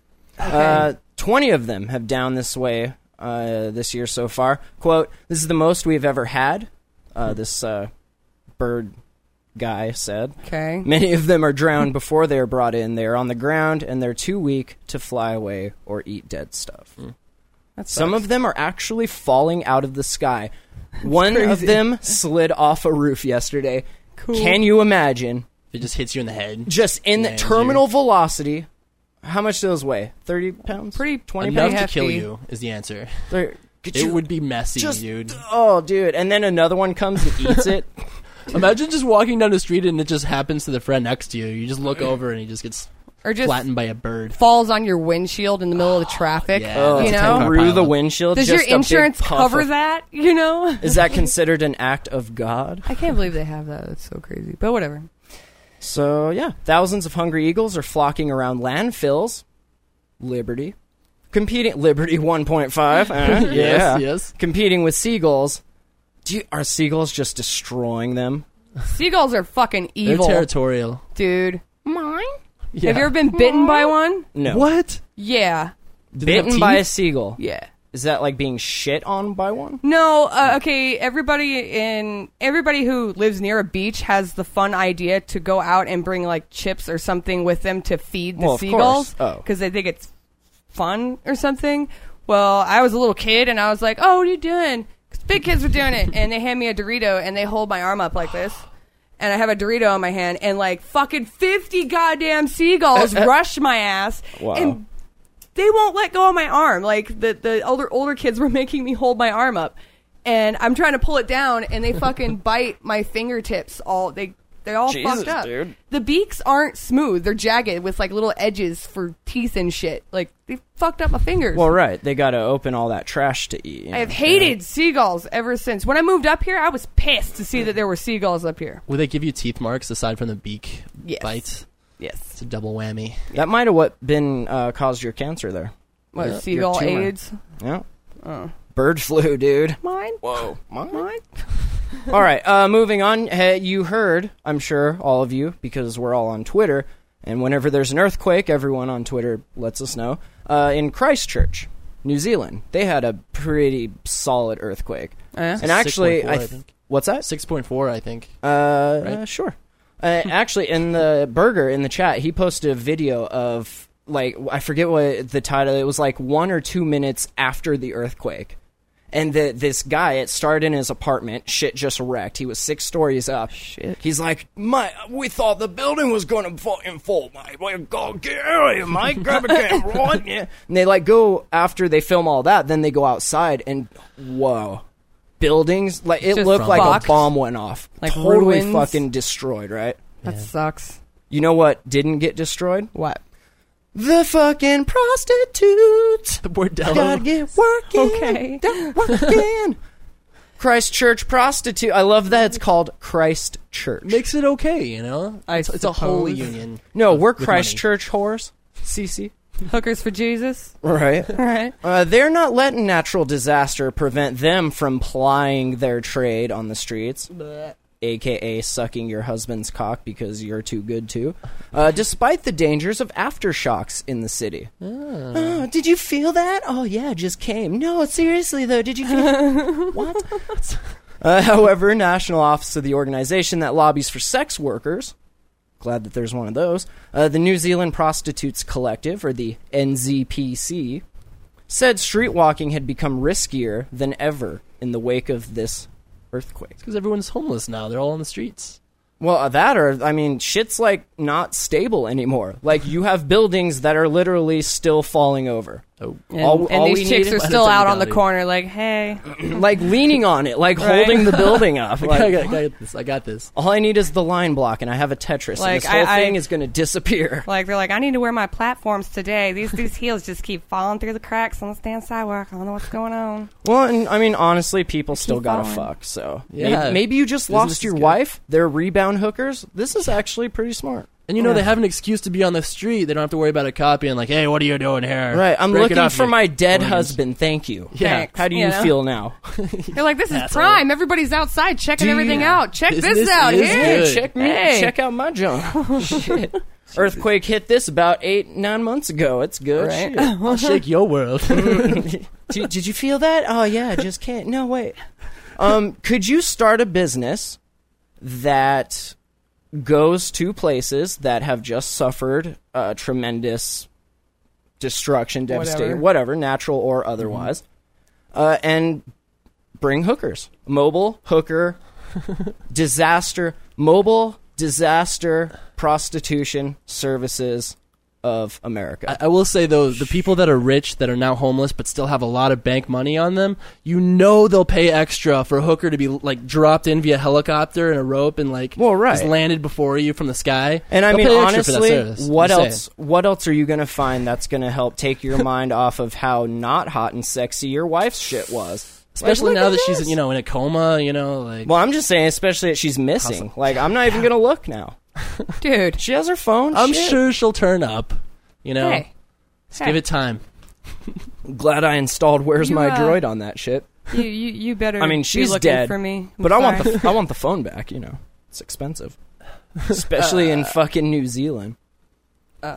20 of them have downed this way this year so far. Quote, "This is the most we've ever had," this bird guy said. Okay. Many of them are drowned before they are brought in. They are on the ground, and they're too weak to fly away or eat dead stuff. Some of them are actually falling out of the sky. One of crazy. them slid off a roof yesterday. Cool. Can you imagine? It just hits you in the head. Just in the Lands terminal velocity. How much do those weigh? 30 pounds? Pretty 20 Enough pounds? to kill hefty. you is the answer. Get It you- would be messy, just, dude. Oh, dude. And then another one comes and eats it. Imagine just walking down the street and it just happens to the friend next to you. You just look over and he just gets Or just flattened by a bird. falls on your windshield in the middle of the traffic. Yeah, Oh, you that's know? a through the pilot. windshield. Does just your a big insurance puff cover of- that? You know? Is that considered an act of God? I can't believe they have that. That's so crazy. But whatever. So, yeah. Thousands of hungry eagles are flocking around landfills. Liberty. Liberty 1.5. Yeah. Yes. Competing with seagulls. Are seagulls just destroying them? Seagulls are fucking They're evil, territorial. dude. Mine? Yeah. Have you ever been bitten by one? No. What? Yeah. Do they have Bitten by a teeth? seagull. Yeah. Is that like being shit on by one? No, okay. Everybody who lives near a beach has the fun idea to go out and bring like chips or something with them to feed the seagulls because they think it's fun or something. Well, I was a little kid and I was like, "Oh, what are you doing?" Because big kids were doing it, and they hand me a Dorito and they hold my arm up like this, and I have a Dorito in my hand, and like fucking 50 goddamn seagulls rush my ass, and they won't let go of my arm. Like the older kids were making me hold my arm up, and I'm trying to pull it down, and they fucking bite my fingertips. They're all fucked up. Dude. The beaks aren't smooth; they're jagged with like little edges for teeth and shit. Like they fucked up my fingers. Well, right. They got to open all that trash to eat. I have hated seagulls ever since. When I moved up here, I was pissed to see that there were seagulls up here. Will they give you teeth marks aside from the beak bites? Yes. It's a double whammy. That might have been caused your cancer there. What, seagull tumor. AIDS? Yeah. Bird flu, dude. Mine? Whoa. Mine? All right, moving on. Hey, you heard, I'm sure, all of you, because we're all on Twitter, and whenever there's an earthquake, everyone on Twitter lets us know. In Christchurch, New Zealand, they had a pretty solid earthquake. And actually, 6.4, I think. What's that? 6.4, I think. Right? Sure. Actually, in the Burger in the chat, he posted a video of, like, I forget what the title, it was like 1 or 2 minutes after the earthquake. And this guy, it started in his apartment. Shit just wrecked. He was 6 stories up. Shit. He's like, we thought the building was going to fucking fall, mate. God, get out of here, mate. Grab a camera, right? Yeah. And they like go after they film all that. Then they go outside and whoa, buildings like it Just looked like fucked. a bomb went off. Like totally ruins. fucking destroyed, right? That sucks. You know what didn't get destroyed? What? The fucking prostitutes. The bordello. Gotta get working. Okay. Get working. Christchurch prostitute. I love that it's called Christ Church. Makes it okay, you know? I It's a holy suppose. union. No, we're with Christchurch whores. CC. Hookers for Jesus? Right. Right. They're not letting natural disaster prevent them from plying their trade on the streets. AKA sucking your husband's cock because you're too good to, despite the dangers of aftershocks in the city. Oh, did you feel that? Oh, yeah, it just came. No, seriously, though, did you feel what? However, National Office of the organization that lobbies for sex workers, glad that there's one of those, the New Zealand Prostitutes Collective, or the NZPC, said street walking had become riskier than ever in the wake of this earthquake. Because everyone's homeless now. They're all on the streets. Well, that or, I mean, shit's like not stable anymore. Like, you have buildings that are literally still falling over. Oh. And, All and we these chicks need are is- still out on the Technicality. corner like, hey. Like, leaning on it, like Right. holding the building up. Like, I got this. all I need is the line block, and I have a Tetris. Like, and this whole I- thing is going to disappear. Like, they're like, I need to wear my platforms today. These heels just keep falling through the cracks on the stand sidewalk. I don't know what's going on. Well, and I mean, honestly, people still keep gotta following. fuck, so. Yeah. Maybe you just Business lost is your good. wife. They're rebound hookers. This is actually pretty smart. And you know, they have an excuse to be on the street. They don't have to worry about a cop being like, hey, what are you doing here? Right, I'm Break it looking up, for you my dead hooligans." husband, thank you. Yeah. Thanks. How do you You know? feel now? They're like, this is Asshole. prime. Everybody's outside checking everything out. Check Business this out. is Here. good. Check me, Hey. check out my junk. Shit. Earthquake hit this about 8-9 months ago. It's good. Right. Shit. I'll shake your world. Did you feel that? Oh yeah, I just can't. No, wait. Could you start a business that goes to places that have just suffered tremendous destruction, devastation, whatever, natural or otherwise, and bring hookers, mobile hooker mobile disaster prostitution services of America. I will say, though, the people that are rich, that are now homeless, but still have a lot of bank money on them, you know they'll pay extra for a hooker to be, like, dropped in via helicopter and a rope and, like, Well, right. just landed before you from the sky. And I They'll mean, pay extra for that honestly, service. what I'm else? What else are you going to find that's going to help take your mind off of how not hot and sexy your wife's shit was? Especially Like, look now at that she's, this. you know, in a coma, you know, like... Well, I'm just saying, especially that she's missing. Like, I'm not even going to look now. Dude. She has her phone. I'm shit. sure she'll turn up, you know? Hey. Just give it time. Glad I installed Where's You, My Droid on that shit. You better I mean, be she's looking dead, for me. I'm but I want sorry. I want the phone back. You know, it's expensive, especially in fucking New Zealand.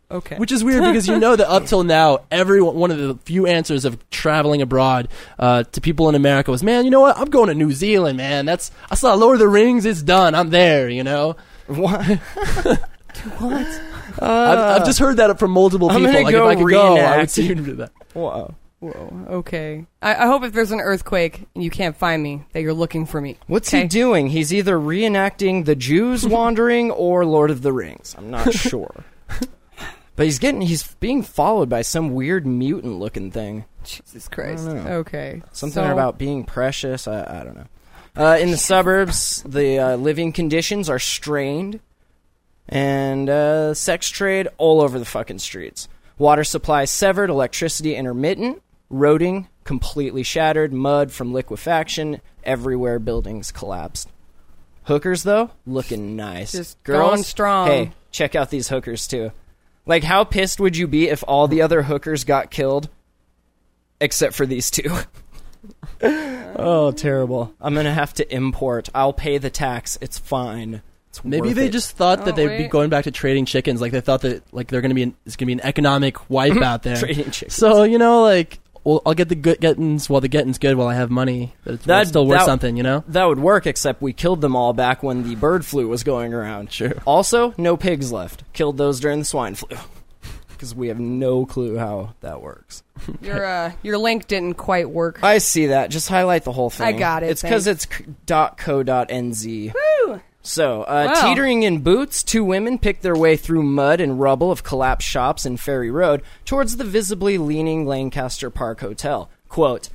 Okay. Which is weird because you know that up till now, one of the few answers of traveling abroad to people in America was, man, you know what? I'm going to New Zealand, man. I saw Lord of the Rings. It's done. I'm there, you know? What? What? I've just heard that from multiple people. I'm gonna Like, go if I could go, I would reenact. see you do that. Whoa. Whoa. Okay. I hope if there's an earthquake and you can't find me, that you're looking for me. What's he doing? He's either reenacting the Jews wandering or Lord of the Rings. I'm not sure. But he's being followed by some weird mutant-looking thing. Jesus Christ. I don't know. Okay. Something about being precious. I don't know. In the suburbs, the living conditions are strained, and sex trade all over the fucking streets. Water supply severed, electricity intermittent, roading completely shattered, mud from liquefaction everywhere, buildings collapsed. Hookers, though, looking nice. Just Girls, going strong. Hey, check out these hookers, too. Like, how pissed would you be if all the other hookers got killed, except for these two? Oh, terrible. I'm going to have to import. I'll pay the tax. It's fine. It's Maybe worth they it. just thought that they'd be wait. going back to trading chickens. Like they thought that like they're gonna be it's gonna be an economic wipe out there. Trading chickens. So you know, like I'll get the good gettings while the getting's good while I have money. That's still worth something, you know. That would work, except we killed them all back when the bird flu was going around. Sure. Also, no pigs left. Killed those during the swine flu. Because we have no clue how that works. Your link didn't quite work. I see that. Just highlight the whole thing. I got it, It's because it's .co.nz. Woo! So, Wow. teetering in boots, two women picked their way through mud and rubble of collapsed shops in Ferry Road towards the visibly leaning Lancaster Park Hotel. Quote,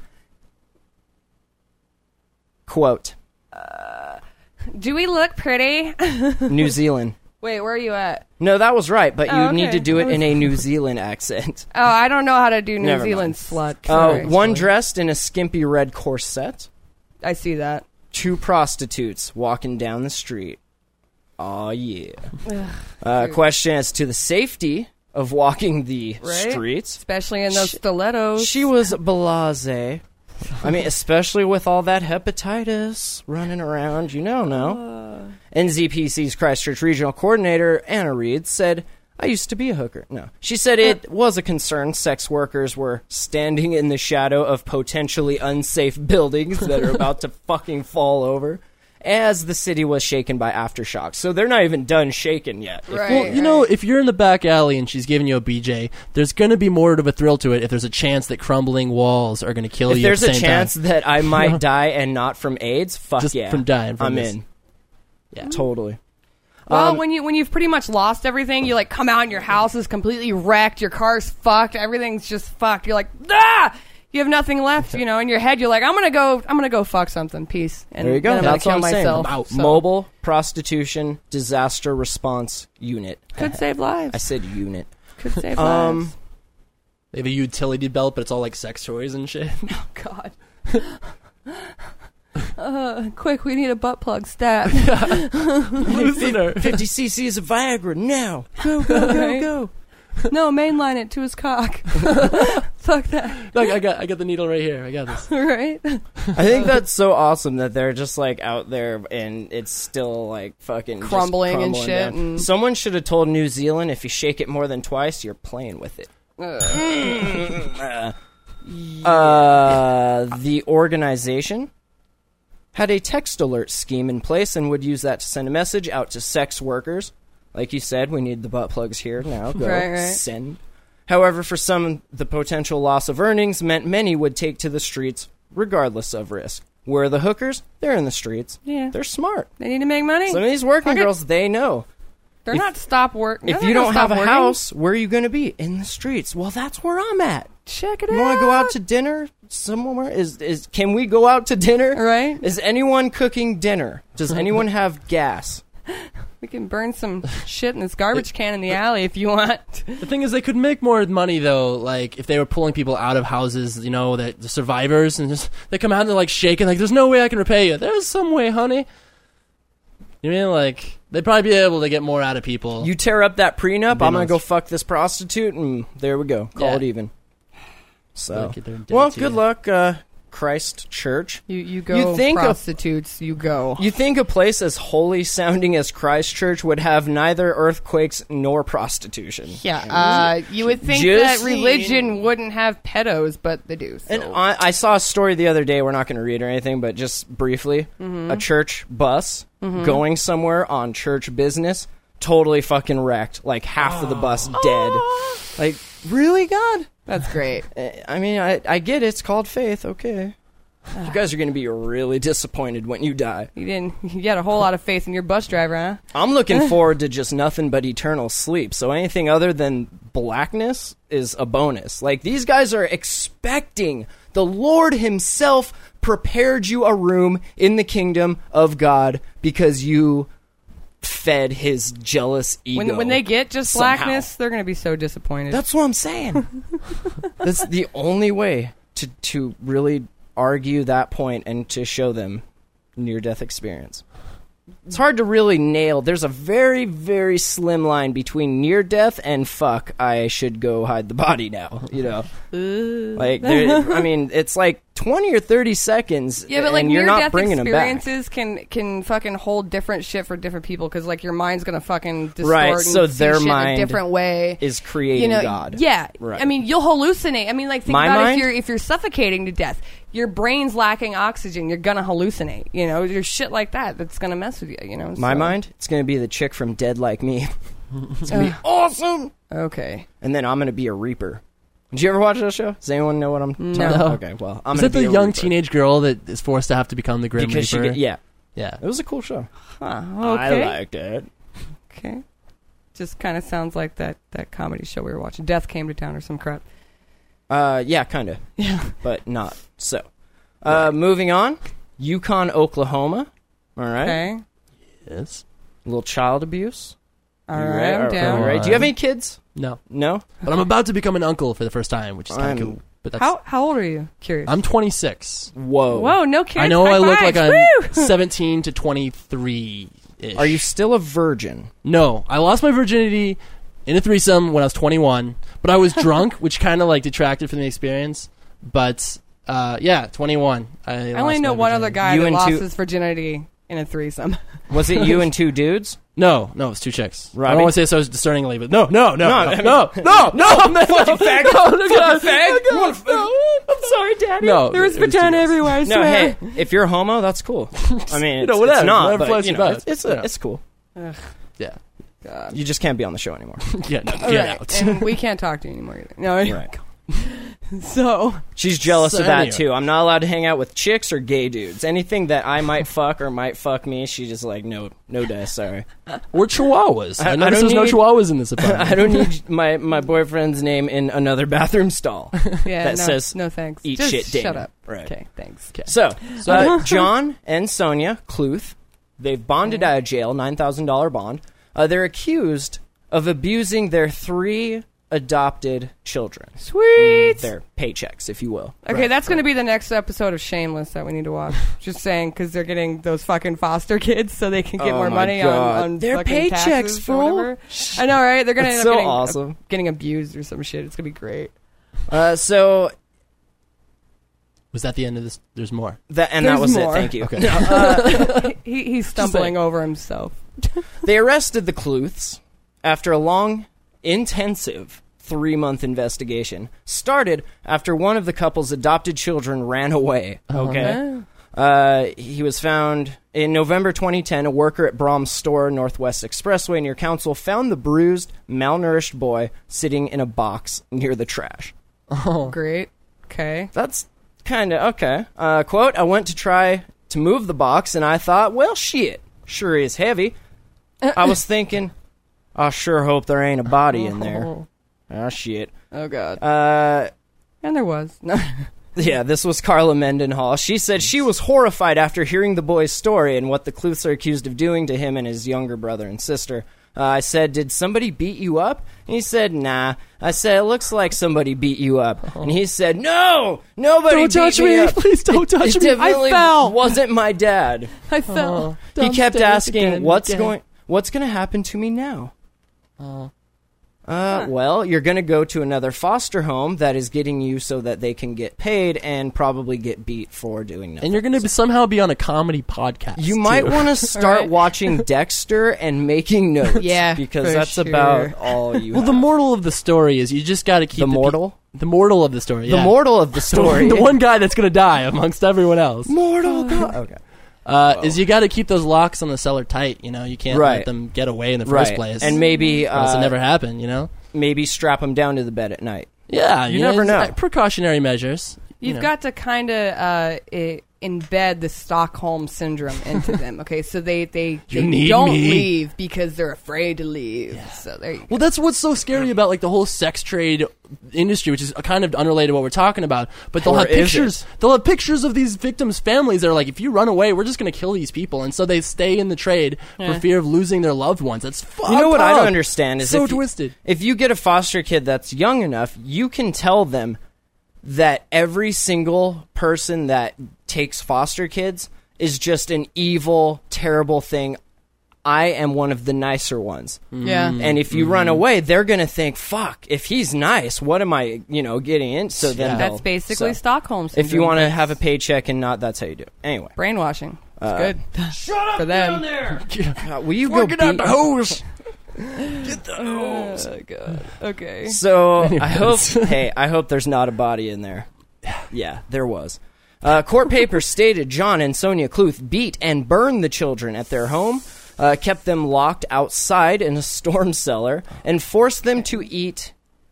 Do we look pretty? New Zealand. Wait, where are you at? No, that was right, but you Oh, need okay. to do it in a New Zealand accent. Oh, I don't know how to do New Never Zealand mind. slut. Sorry. One dressed in a skimpy red corset. I see that. Two prostitutes walking down the street. Oh yeah. Question as to the safety of walking the Right? streets. Especially in those stilettos. She was blasé. I mean, especially with all that hepatitis running around, no. NZPC's Christchurch Regional Coordinator, Anna Reed, said, I used to be a hooker. No. She said it was a concern sex workers were standing in the shadow of potentially unsafe buildings that are about to fucking fall over as the city was shaken by aftershocks. So they're not even done shaking yet. Right, Well, you know, if you're in the back alley and she's giving you a BJ, there's going to be more of a thrill to it if there's a chance that crumbling walls are going to kill If you. there's at a the same chance time. that I might die and not from AIDS, fuck Just yeah. from dying from I'm this. in. Yeah. Totally. Well, when you've pretty much lost everything, you like come out and your house is completely wrecked, your car's fucked, everything's just fucked. You're like, ah! You have nothing left, you know. In your head, you're like, I'm gonna go fuck something. Peace. And There you go. then I'm That's gonna what kill I'm saying. myself. So- Mobile Prostitution Disaster Response Unit. could save lives. I said unit. Could save lives. They have a utility belt, but it's all like sex toys and shit. God. Quick, we need a butt plug stat. Listener. 50 cc's of Viagra now. Go, Go, go. No, mainline it to his cock. Fuck that. Look, I got the needle right here. I got this. Right? I think that's so awesome that they're just like out there and it's still like fucking just Crumbling and shit down. and- Someone should have told New Zealand if you shake it more than twice, you're playing with it. The organization had a text alert scheme in place and would use that to send a message out to sex workers. Like you said, we need the butt plugs here now. Go Right. send. However, for some, the potential loss of earnings meant many would take to the streets regardless of risk. Where are the hookers? They're in the streets. Yeah. They're smart. They need to make money. Some of these working Fuck it. girls, they know. They're if- not stop work. If you don't have a house, where are you going to be? In the streets. Well, that's where I'm at. check it You out. want to go out to dinner somewhere? Can we go out to dinner? Right. Is anyone cooking dinner? Does anyone have gas? We can burn some shit in this garbage can in the alley if you want. The thing is, they could make more money though, like if they were pulling people out of houses, you know, that the survivors, and just they come out and they're like shaking, like, "There's no way I can repay you." There's some way, honey. You mean like they'd probably be able to get more out of people? You tear up that prenup, Be I'm going to nice. go fuck this prostitute, and there we go. Call Yeah. it even. So, Like they're dead well, to good you. luck. Christ Church. You go You think prostitutes, you go. You think a place as holy sounding as Christ Church would have neither earthquakes nor prostitution? Yeah, you would think Just that religion wouldn't have pedos, but they do. So. And I saw a story the other day, we're not going to read or anything, but just briefly, a church bus going somewhere on church business, totally fucking wrecked. Like, half of the bus dead. Like, really, God? That's great. I mean, I get it. It's called faith. Okay. You guys are going to be really disappointed when you die. You had a whole lot of faith in your bus driver, huh? I'm looking forward to just nothing but eternal sleep. So anything other than blackness is a bonus. Like, these guys are expecting the Lord himself prepared you a room in the kingdom of God because you fed his jealous ego. When they get just somehow. blackness, they're going to be so disappointed. That's what I'm saying. That's the only way to really argue that point and to show them near-death experience. It's hard to really nail. There's a very, very slim line between near-death and fuck, I should go hide the body now, you know? Like, I mean, it's like 20 or 30 seconds, yeah, but like and you're not near-death bringing them back. experiences can fucking hold different shit for different people because like your mind's gonna fucking distort Right, and so see their shit in mind a different way. is creating God. Yeah, Right. I mean, you'll hallucinate. I mean, like think My about mind? if you're suffocating to death, your brain's lacking oxygen, you're gonna hallucinate. You know, there's shit like that's gonna mess with you. You know, My so. mind, it's going to be the chick from Dead Like Me. It's going to be awesome! Okay. And then I'm going to be a Reaper. Did you ever watch that show? Does anyone know what I'm talking about? Okay, well, I'm Is going that to be the a young Reaper. teenage girl that is forced to have to become the Grim Because Reaper? yeah. Yeah. It was a cool show. Okay. I liked it. Okay. Just kind of sounds like that comedy show we were watching. Death Came to Town or some crap. Yeah, kind of. Yeah. But not. So, moving on. Yukon, Oklahoma. All right. Okay. Yes. A little child abuse. All You right, I'm Okay, down. all right. Do you have any kids? No. No? But I'm about to become an uncle for the first time, which is kind of I'm- cool. But that's, How old are you? Curious. I'm 26. Whoa. Whoa, no kids. I know High I look fives. like I'm Woo! 17 to 23-ish. Are you still a virgin? No. I lost my virginity in a threesome when I was 21, but I was drunk, which kind of like detracted from the experience. But, yeah, 21. I only know one other guy You that and lost two- his virginity in a threesome. Was it you and two dudes? No, it's two chicks. I Robbie? don't want to say so discerningly, but no, I mean- fucking fag. I'm sorry, Daddy. No, there was it was vagina too gross. everywhere. I No, swear. hey, if you're homo, that's cool. I mean, it's, whatever. it's not, Whatever but floats you your know, boat. it's Yeah. it's cool. Yeah. You just can't be on the show anymore. Yeah, no, All get right, out. and we can't talk to you anymore either. No, Right. so She's jealous So of that anyway. too. I'm not allowed to hang out with chicks or gay dudes. Anything that I might fuck or might fuck me, she just like no dice. Sorry. Or chihuahuas. I I noticed don't there's no need- chihuahuas in this apartment. I don't need my boyfriend's name in another bathroom stall. yeah, That no, says, no thanks. "Eat Just shit, shut Dana." up. Right. Okay, thanks. So, John and Sonia Cluth, they've bonded out of jail, $9,000 bond. They're accused of abusing their 3 adopted children. Sweet. Their paychecks, if you will. Okay, that's going to be the next episode of Shameless that we need to watch. Just saying, because they're getting those fucking foster kids so they can get Oh more my money God. on Their fucking paychecks, taxes or fool. whatever. I know, right? They're going to That's end up so getting, awesome. getting abused or some shit. It's going to be great. So, Was that the end of this? There's more. that There's was more. it. Thank you. Okay. He's stumbling over himself. They arrested the Cluths after a long, intensive 3-month investigation. Started after one of the couple's adopted children ran away. Okay. He was found in November 2010. A worker at Brahms store, Northwest Expressway near Council, found the bruised, malnourished boy sitting in a box near the trash. Great. Okay. That's kind of okay. Quote, I went to try to move the box, and I thought, well, shit, sure is heavy. I was thinking, I sure hope there ain't a body in there. Oh, shit. Oh, God. And there was. No. Yeah, this was Carla Mendenhall. She said she was horrified after hearing the boy's story and what the Cluths are accused of doing to him and his younger brother and sister. I said, did somebody beat you up? And he said, nah. I said, it looks like somebody beat you up. And he said, no, nobody Don't touch beat me me. up. Please don't touch It me. definitely I fell. wasn't my dad. I fell. He kept asking, what's going to happen to me now? Well, you're going to go to another foster home that is getting you so that they can get paid and probably get beat for doing nothing. And you're going to somehow be on a comedy podcast. You might want to start Right. watching Dexter and making notes. Yeah, because for that's sure. about all you Well, have. the moral of the story is you just got to keep The mortal? the moral of the story. The yeah. mortal of the story. the one guy that's going to die amongst everyone else. Mortal God. Okay. Is you got to keep those locks on the cellar tight. You know, you can't Right. let them get away in the Right. first place. And maybe or else it never happened. You know. maybe strap them down to the bed at night. Yeah, You never know. Precautionary measures. You've got to kind of embed the Stockholm syndrome into them. Okay, so they need don't me. leave because they're afraid to leave. So there you go. Well, that's what's so scary about like the whole sex trade industry, which is kind of unrelated to what we're talking about. But they'll Or have is pictures. They'll have pictures of these victims' families that are like, if you run away, we're just going to kill these people, and so they stay in the trade for fear of losing their loved ones. That's fucked You know what I up. don't understand is so if you- twisted. If you get a foster kid that's young enough, you can tell them that every single person that takes foster kids is just an evil, terrible thing. I am one of the nicer ones. Yeah. And if you run away, they're going to think, fuck, if he's nice, what am I, getting in? So then That's basically Stockholm syndrome. if you want to have a paycheck and not, that's how you do it. Anyway. brainwashing, it's good. Shut up for them. Will you go beat... hose. Oh God. Okay. So I hope there's not a body in there. Yeah, there was. Court papers stated John and Sonia Cluth beat and burned the children at their home, kept them locked outside in a storm cellar, and forced them to eat.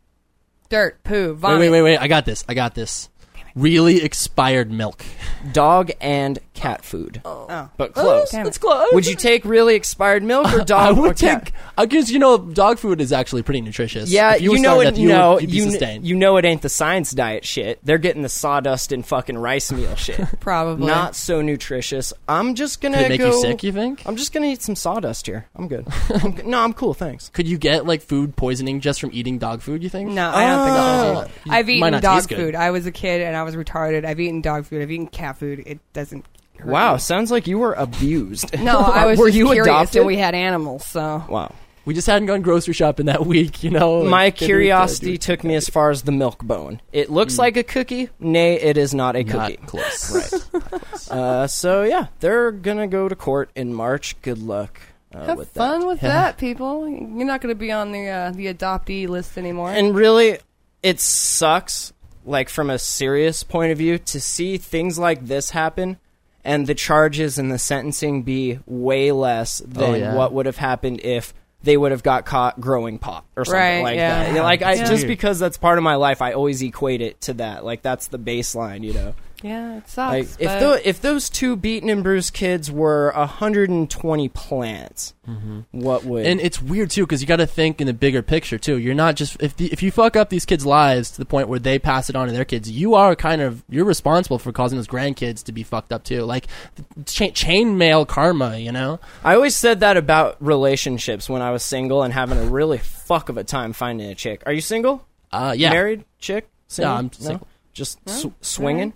Dirt, poo, vomit. Wait. I got this. Really expired milk. Dog and cat food. Oh. But close. Damn it. It's close. Would you take really expired milk or dog I or would cat? take because dog food is actually pretty nutritious. Yeah, if you, were know starving it. to death, No, you'd be sustained. you know it ain't the science diet shit. They're getting the sawdust and fucking rice meal shit. Probably. Not so nutritious. I'm just gonna Could it make go. you sick? You think? I'm just gonna eat some sawdust here. I'm good. No, I'm cool. Thanks. Could you get like food poisoning just from eating dog food? You think? No, I don't think so. I've might eaten not dog taste good. food. I was a kid and I was retarded. I've eaten dog food. I've eaten cat food. It doesn't hurt Wow, me. sounds like you were abused. No, I was Were just you curious adopted? and we had animals, so. Wow. We just hadn't gone grocery shopping that week, you know. like, My didn't curiosity do- took me as far as the milk bone. It looks like a cookie. Nay, it is not a Not cookie. close. Right. So yeah, they're gonna go to court in March. Good luck. Have with fun that. with that, people. You're not going to be on the adoptee list anymore. And really, it sucks, like from a serious point of view, to see things like this happen and the charges and the sentencing be way less than yeah. what would have happened if they would have got caught growing pot or something Right, like yeah. that. You know, like Yeah. just because that's part of my life, I always equate it to that. Like that's the baseline, you know. yeah, it Like sucks. if those two beaten and bruised kids were 120 plants, what would? And it's weird too because you got to think in the bigger picture too. You're not just if you fuck up these kids' lives to the point where they pass it on to their kids, you're responsible for causing those grandkids to be fucked up too. Like chain mail karma, you know. I always said that about relationships when I was single and having a really fuck of a time finding a chick. Are you single? Yeah. Married chick? Single? No, I'm single. Just swinging.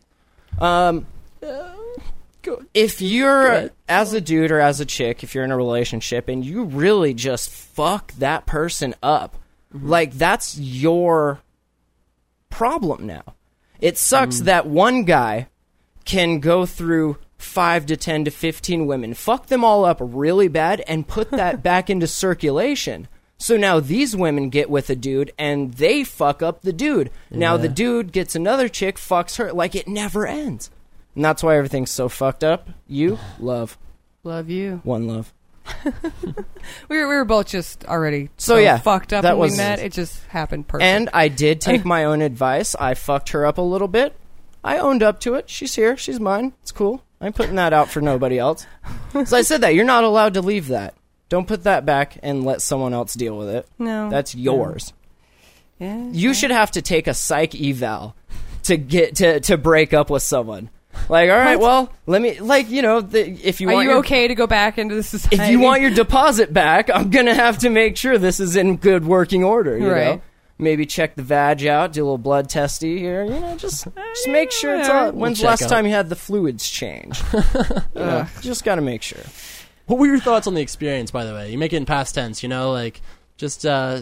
If you're as a dude or as a chick, if you're in a relationship and you really just fuck that person up, like that's your problem now. It sucks that one guy can go through 5 to 10 to 15 women, fuck them all up really bad, and put that back into circulation. So now these women get with a dude and they fuck up the dude. Now the dude gets another chick, fucks her. Like it never ends. And that's why everything's so fucked up. You love. Love you. One love. We were both just already So, yeah, fucked up that when we was- met. It just happened perfect. And I did take my own advice. I fucked her up a little bit. I owned up to it. She's here. She's mine. It's cool. I'm putting that out for nobody else. So I said that. You're not allowed to leave that. Don't put that back and let someone else deal with it. No. That's yours. Yeah. You should have to take a psych eval to get to break up with someone. Like, all right, well, let me, like, you know, if you Are want you your, okay to go back into the society? if you want your deposit back, I'm gonna have to make sure this is in good working order. You know, Right. maybe check the vag out, do a little blood testy here. You know, just make sure it's all. When's the check last out. time you had the fluids changed? You know, just gotta make sure. What were your thoughts on the experience, by the way? You make it in past tense, you know, like just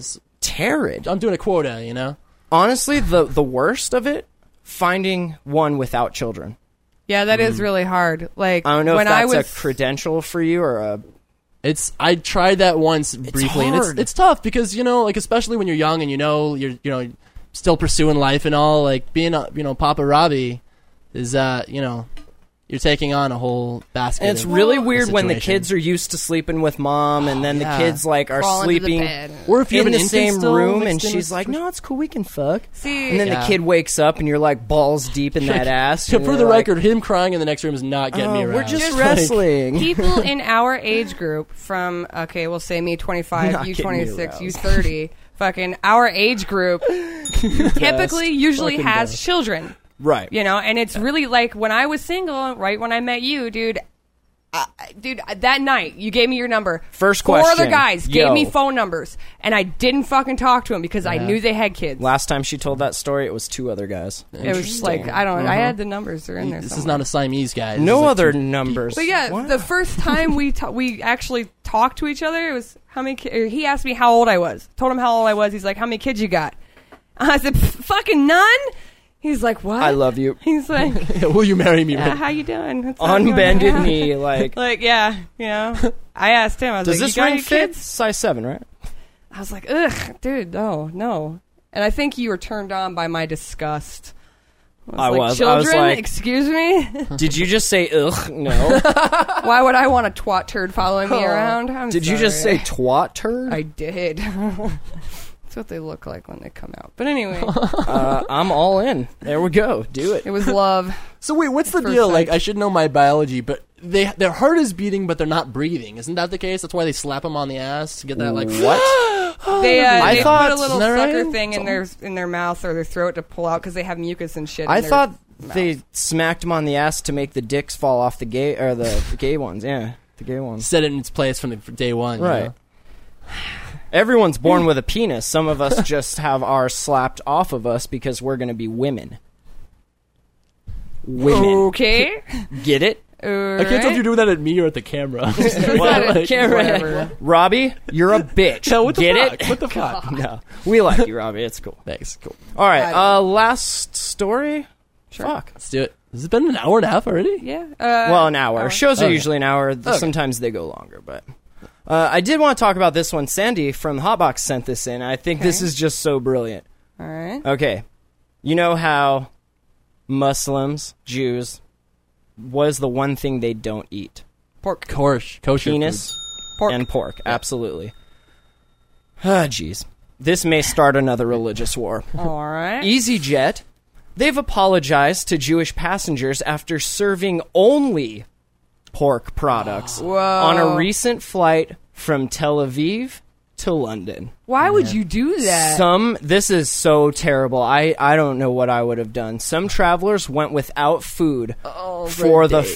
Terrid. I'm doing a quota, you know? Honestly, the worst of it, finding one without children. Yeah, that is really hard. Like, I don't know when if that's I was, a credential for you or a... I tried that once briefly, and hard. it's tough because, you know, like, especially when you're young and you're still pursuing life and all, like, being Papa Robbie is, you're taking on a whole basket. And it's of really weird when the situation. kids are used to sleeping with mom, and then yeah. the kids like are crawl into the sleeping bed. Or if you have in an the infant same still room, mixed and in she's with- like, "No, it's cool, we can fuck." See, And then Yeah. the kid wakes up, and you're like balls deep in that ass. and For you're the like, record, him crying in the next room is not getting me "Oh, around. we're just Like, wrestling. people in our age group from, okay, we'll say me 25, Not you getting me 26, you aroused. 30, fucking our age group typically usually Fucking has best. children, Right. you know, and it's really like when I was single, right when I met you, dude, that night you gave me your number. First Four question. other guys gave Yo. me phone numbers, and I didn't fucking talk to them because I knew they had kids. Last time she told that story, it was 2 other guys. It was just like, I don't know. I had the numbers. They're in there This is somewhere. not a Siamese guy. This is No like other two numbers. But yeah, Wow. the first time we actually talked to each other, it was how many. Or he asked me how old I was. Told him how old I was. He's like, "How many kids you got?" I said, "Fucking none." He's like, "What?" I love you. He's like, people. Will you marry me? "Yeah, how you doing?" What's up? You Unbended wanna- knee, like. Like, yeah, you know. I asked him. I was Does like, this "You got ring any fit? kids?" Size 7, right? I was like, "Ugh, dude, no." And I think you were turned on by my disgust. I like, was. I was Children, like- excuse me. Did you just say ugh? No. Why would I want a twat turd following me around? I'm Did you just sorry. say twat turd? I did. That's what they look like when they come out. But anyway, I'm all in. There we go. Do it. it was love. So wait, what's the First deal? sight. Like, I should know my biology, but their heart is beating, but they're not breathing. Isn't that the case? That's why they slap them on the ass to get that, like, What? They thought- put a little Isn't that sucker right? thing in their mouth or their throat to pull out because they have mucus and shit. I in their thought mouth. they smacked him on the ass to make the dicks fall off the gay or the gay ones. Yeah, the gay ones. set it in its place from day one. you Right. know? Everyone's born with a penis. Some of us just have ours slapped off of us because we're going to be women. Women. Okay. Get it? I can't tell if you're doing that at me or at the camera. Well, Like, whatever. Robbie, you're a bitch. Yeah, what the Get fuck? it? What the fuck? No. We like you, Robbie. It's cool. Thanks. Cool. All right. Last story? Fuck. Let's do it. Has it been an hour and a half already? Yeah. Well, an hour. Shows are Okay. usually an hour. Sometimes they go longer, but I did want to talk about this one. Sandy from the Hotbox sent this in. I think this is just so brilliant. All right. Okay, you know how Muslims, Jews, what is the one thing they don't eat? Pork. Kosher Penis Pork. and pork. Absolutely. Ah, jeez. This may start another religious war. All right. EasyJet, they've apologized to Jewish passengers after serving only pork products on a recent flight from Tel Aviv to London. Why would you do that? This is so terrible. I don't know what I would have done. Some travelers went without food for the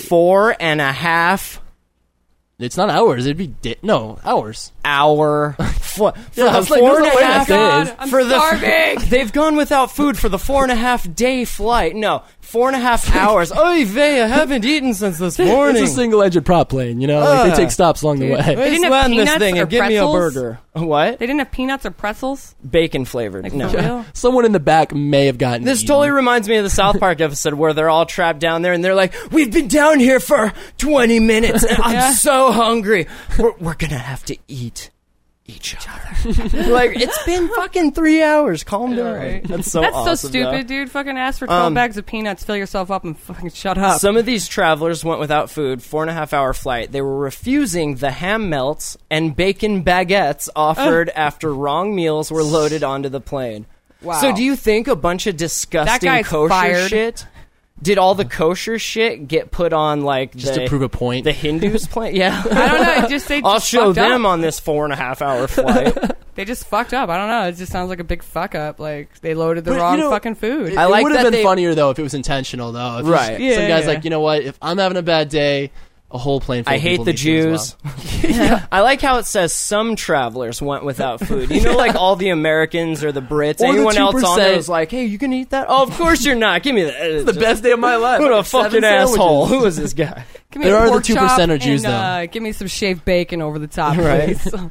4.5 It's not hours. It'd be hours. hour for Yeah, I the was like, 4.5 there's no way that's God, days. I'm for the starving. they've gone without food for the 4.5 day flight. No, 4.5 hours. Oy vey, I haven't eaten since this morning. It's a single-engine prop plane, you know? Like, they take stops along the Dude. way. They Let's didn't have land this peanuts thing or and give me a pretzels? burger. What? They didn't have peanuts or pretzels? Bacon flavored. Like, No. for real? Someone in the back may have gotten This eaten. totally reminds me of the South Park episode where they're all trapped down there and they're like, "We've been down here for 20 minutes and I'm so hungry. We're gonna have to eat each other." Like, it's been fucking 3 hours. Calm down. right. That's so That's awesome, so stupid, though. dude. Fucking ask for 12 bags of peanuts, fill yourself up, and fucking shut up. Some of these travelers went without food, 4.5 hour flight. They were refusing the ham melts and bacon baguettes offered after wrong meals were loaded onto the plane. Wow. So do you think a bunch of disgusting guy's kosher fired. shit? Did all the kosher shit get put on like Just to prove a point. the Hindus plane? Yeah. I don't know. It just they I'll just show fucked them up. on this 4.5 hour flight. They just fucked up. I don't know. It just sounds like a big fuck up. Like they loaded the But, wrong you know, fucking food. I It like would that have been they- funnier, though, if it was intentional, though. If you Right. just- some Yeah, guy's yeah. like, you know what? If I'm having a bad day, a whole plane full I of hate people the need food as Jews. well. I like how it says some travelers went without food. You know, like all the Americans or the Brits. Or the Anyone else on there 2%. was like, "Hey, you can eat that?" Oh, of course you're not. Give me that. It's The best day of my life. What a Like, 7 fucking asshole. sandwiches. Who is this guy? Give me There a are the pork 2% chop of Jews, and, give me some shaved bacon over the top, Right. please.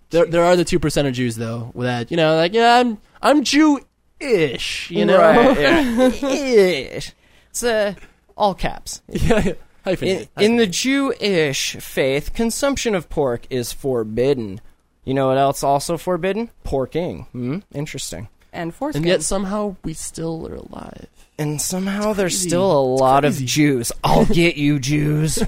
There are the 2% of Jews though that like I'm Jew-ish, Right, yeah. Ish. It's all caps. yeah. Hyphen. In the Jewish faith, consumption of pork is forbidden. You know what else also forbidden? Porking. Interesting. And foreskin. And yet somehow we still are alive. And somehow there's still a lot of Jews. I'll get you, Jews.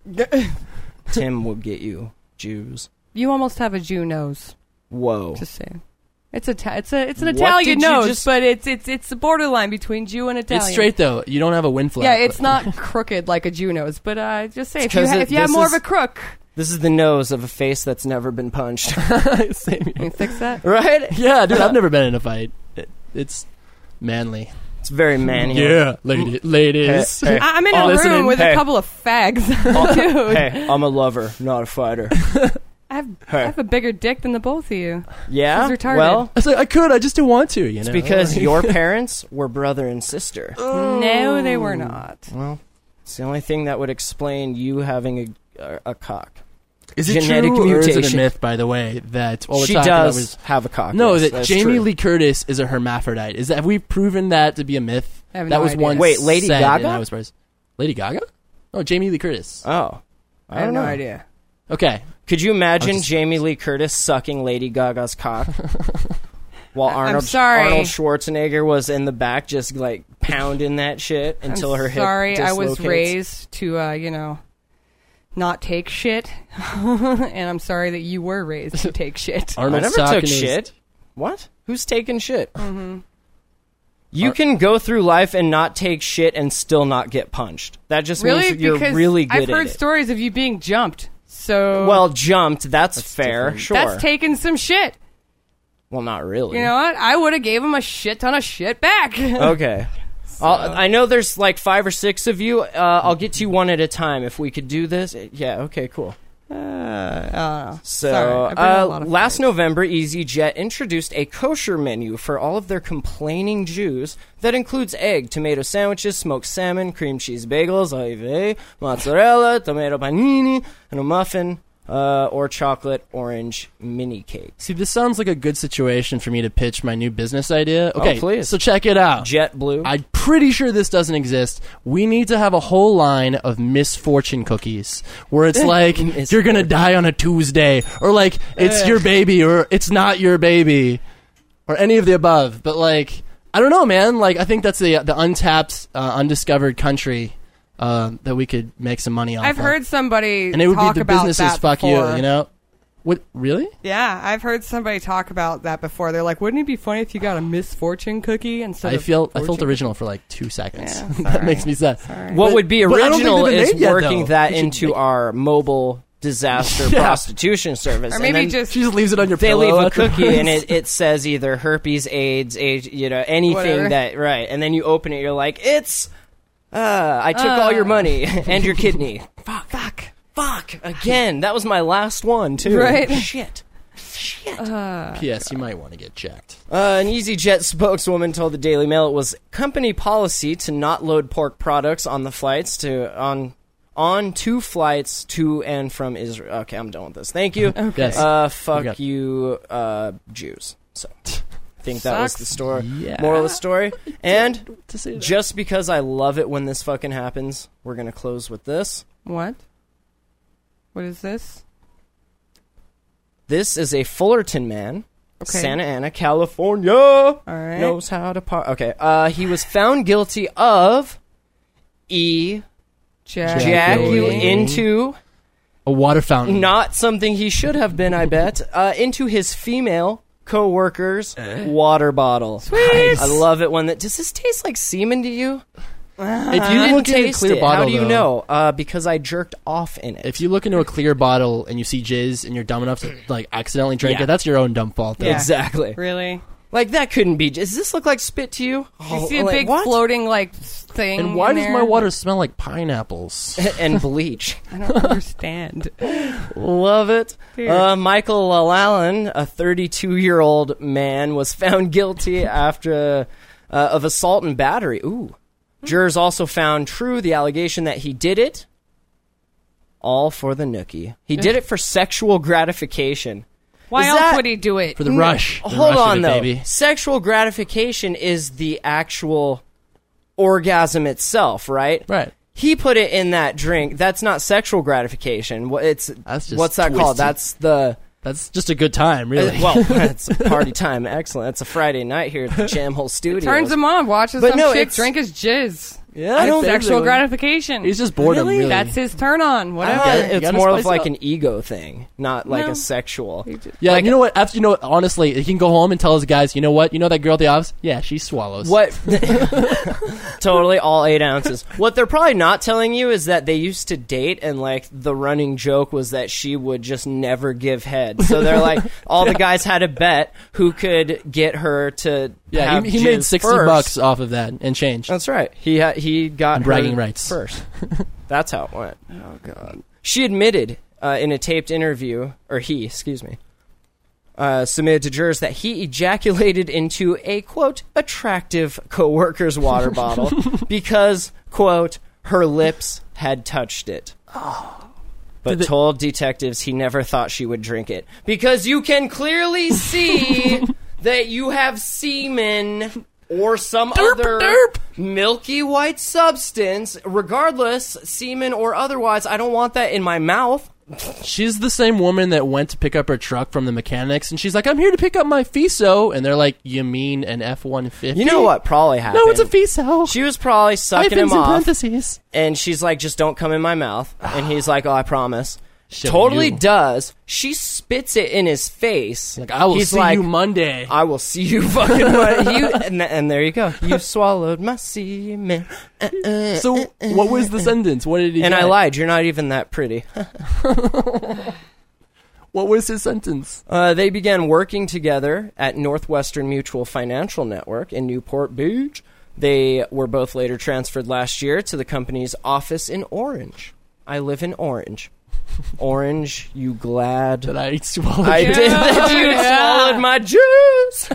Tim will get you, Jews. You almost have a Jew nose. Whoa. Just saying. It's an Italian nose, but it's the borderline between Jew and Italian. It's straight though. You don't have a wind flap. Yeah, it's not crooked like a Jew nose, but just say if you have this more is- of a crook, This is the nose of a face that's never been punched. Same can you fix that? Right? Yeah, dude, I've never been in a fight. It's manly. It's very manly. Yeah, ladies. Hey, I'm in a listening. room with a couple of fags. Dude, Hey, I'm a lover, not a fighter. I have a bigger dick than the both of you. Yeah? This is retarded. Well, I said I could. I just don't want to. it's because your parents were brother and sister. No, they were not. Well, it's the only thing that would explain you having a cock. Is it genetic true or is it a mutation. myth, by the way, that all the She time does have a cock. No, yes, that that's Jamie true. Lee Curtis is a hermaphrodite. Have we proven that to be a myth? I have that no was idea. once Wait, Lady said, Gaga? and I was surprised. Lady Gaga? Oh, Jamie Lee Curtis. Oh. I have don't no know. idea. Okay. Could you imagine Jamie Lee Curtis sucking Lady Gaga's cock? While Arnold sorry. Schwarzenegger was in the back just like pounding that shit until her hip Sorry, I was dislocates. raised to, not take shit. And I'm sorry that you were raised to take shit. I Arnold's never talking took his- shit. What? Who's taking shit? Mm-hmm. You can go through life and not take shit and still not get punched. That just Really? means that you're Because really good I've heard at it. stories of you being jumped. So Well, jumped, that's fair, different. sure. that's taking some shit. well, not really. You know what? I would have gave him a shit ton of shit back. Okay. I know there's like 5 or 6 of you. I'll get to you one at a time if we could do this. Yeah, okay, cool. So So, last November, EasyJet introduced a kosher menu for all of their complaining Jews that includes egg, tomato sandwiches, smoked salmon, cream cheese bagels, olive, mozzarella, tomato panini, and a muffin, or chocolate orange mini cake. See, this sounds like a good situation for me to pitch my new business idea. Okay, please. so check it out. JetBlue. I'm pretty sure this doesn't exist. We need to have a whole line of misfortune cookies where it's like, you're going to die on a Tuesday, or like, it's your baby, or it's not your baby, or any of the above. But like, I don't know, man. Like, I think that's the untapped, undiscovered country that we could make some money off I've of. heard somebody And it would talk be the about businesses that fuck before. you, you know? What, really? Yeah, I've heard somebody talk about that before. They're like, wouldn't it be funny if you got a misfortune cookie instead I of felt fortune original for like 2 seconds. Yeah, That sorry. makes me sad. What But- would be but I don't think original they've been is made yet, working though. that We should into make- our mobile disaster Yeah. prostitution service. Or And maybe then just She just leaves it on your they pillow. leave a after- cookie and it says either herpes, AIDS, anything Whatever. that, right. And then you open it, you're like, it's, I took all your money and your kidney. Fuck. Again, that was my last one, too. Right. Shit. P.S. You might want to get checked. An EasyJet spokeswoman told the Daily Mail it was company policy to not load pork products on the flights on 2 flights to and from Israel. Okay, I'm done with this. Thank you. Yes. Fuck got- you, Jews. So, I think that was the story. Yeah. Moral of the story. And To say that. just because I love it when this fucking happens, we're gonna close with this. what? What is this? This is a Fullerton man, Okay. Santa Ana, California. All right. Knows how to Okay. He was found guilty of Jack you into A water fountain. not something he should have been, I bet, into his female co-worker's water bottle. Sweet. I love it when that. Does this taste like semen to you? If You you didn't look in a taste clear it. bottle, How do you though, know? Because I jerked off in it. If you look into a clear bottle and you see jizz and you're dumb enough to like accidentally drink Yeah. it, that's your own dumb fault. Though. Yeah. Exactly. Really? Like that couldn't be. Does this look like spit to you? You see a like, big what? floating thing. And why in does there? my water smell like pineapples? and bleach. I don't understand. Love it. Weird. Michael Lallan, a 32-year-old man, was found guilty after of assault and battery. Ooh. Jurors also found true the allegation that he did it all for the nookie. He did it for sexual gratification. Why Is else that- would he do it? For the rush. The Hold rush of on, it, though. baby. Sexual gratification is the actual orgasm itself, right? Right. He put it in that drink. That's not sexual gratification. That's just What's that called? twisted. That's just a good time, really. Well, it's a party time. Excellent. It's a Friday night here at the Jam Hole Studios. Turns him on, watches But some no, chick it's- drink his jizz. Yeah, I don't- Sexual basically. gratification. He's just boredom, really. That's his turn on. Whatever. You It's gotta more of spice like up. an ego thing, not like No. a sexual. Yeah, like- you know what? After honestly, he can go home and tell his guys, you know what? You know that girl at the office? Yeah, she swallows. What? Totally, all 8 ounces. What they're probably not telling you is that they used to date, and like the running joke was that she would just never give head. So they're like, all the guys had a bet who could get her to. Yeah, have he made jizz $60 first. off of that and change. That's right. He got And bragging her rights. first. That's how it went. Oh god. She admitted in a taped interview, or he, excuse me, submitted to jurors that he ejaculated into a quote attractive coworker's water bottle because quote her lips had touched it. But told detectives he never thought she would drink it because you can clearly see that you have semen or some other milky white substance, regardless, semen or otherwise. I don't want that in my mouth. She's the same woman that went to pick up her truck from the mechanics, and she's like, I'm here to pick up my FISO. And they're like, you mean an F-150? You know what probably happened? No, it's a FISO. She was probably sucking him Hyphens in off, parentheses. and she's like, just don't come in my mouth. And he's like, oh, I promise. Show Totally you. does. She spits it in his face. Like, I will He's see like, you Monday. I will see you fucking Monday. And there you go. You swallowed my semen. So, what was the sentence? What did he And get? I lied. You're not even that pretty. What was his sentence? They began working together at Northwestern Mutual Financial Network in Newport Beach. They were both later transferred last year to the company's office in Orange. I live in Orange. Orange, you glad That I swallowed. I did that you swallowed my juice?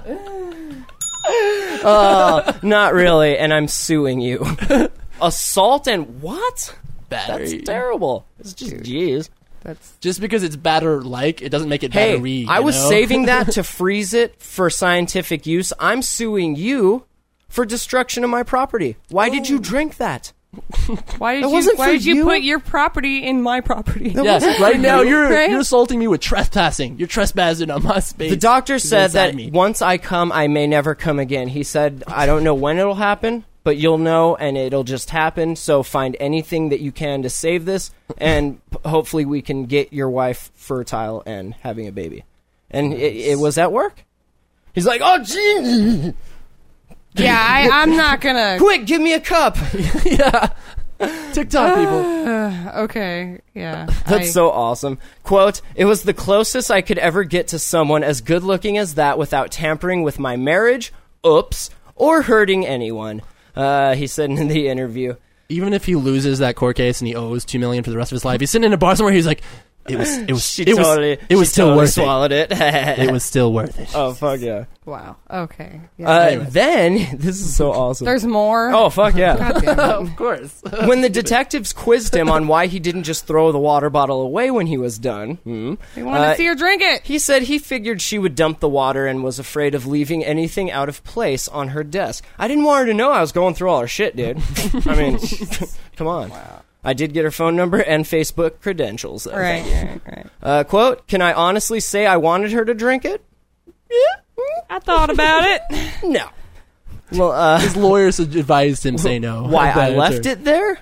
Not really, and I'm suing you. Assault and what? battery. That's terrible. It's just jeez. Just because it's batter-like, it doesn't make it Hey, battery. I was you know? saving that to freeze it for scientific use. I'm suing you for destruction of my property. Why did you drink that? Why did That you? wasn't Why for did you you. put your property in my property? Yes, right now you're Right? you're assaulting me with trespassing. You're trespassing on my space. The doctor said inside that me. once I come, I may never come again. He said, I don't know when it'll happen, but you'll know, and it'll just happen. So find anything that you can to save this, and hopefully we can get your wife fertile and having a baby. And it was at work. He's like, oh, gee, Yeah, I'm not gonna. quick, give me a cup. TikTok people. Okay, yeah. That's so awesome. Quote, it was the closest I could ever get to someone as good looking as that without tampering with my marriage, oops, or hurting anyone. He said in the interview. Even if he loses that court case and he owes $2 million for the rest of his life, he's sitting in a bar somewhere. He's like, it was She still totally worth it. swallowed it. It was still worth it. Oh, fuck yeah. Wow. Okay. Yeah. Anyway. Then, this is so awesome. There's more. Oh, fuck yeah. God damn it. Of course. When the detectives quizzed him on why he didn't just throw the water bottle away when he was done, They wanted to see her drink it. he said he figured she would dump the water and was afraid of leaving anything out of place on her desk. I didn't want her to know I was going through all her shit, dude. I mean, come on. Wow. I did get her phone number and Facebook credentials. Though. Right. Quote, can I honestly say I wanted her to drink it? I thought about it. No. Well, His lawyers advised him say no. why I That left answer. it there?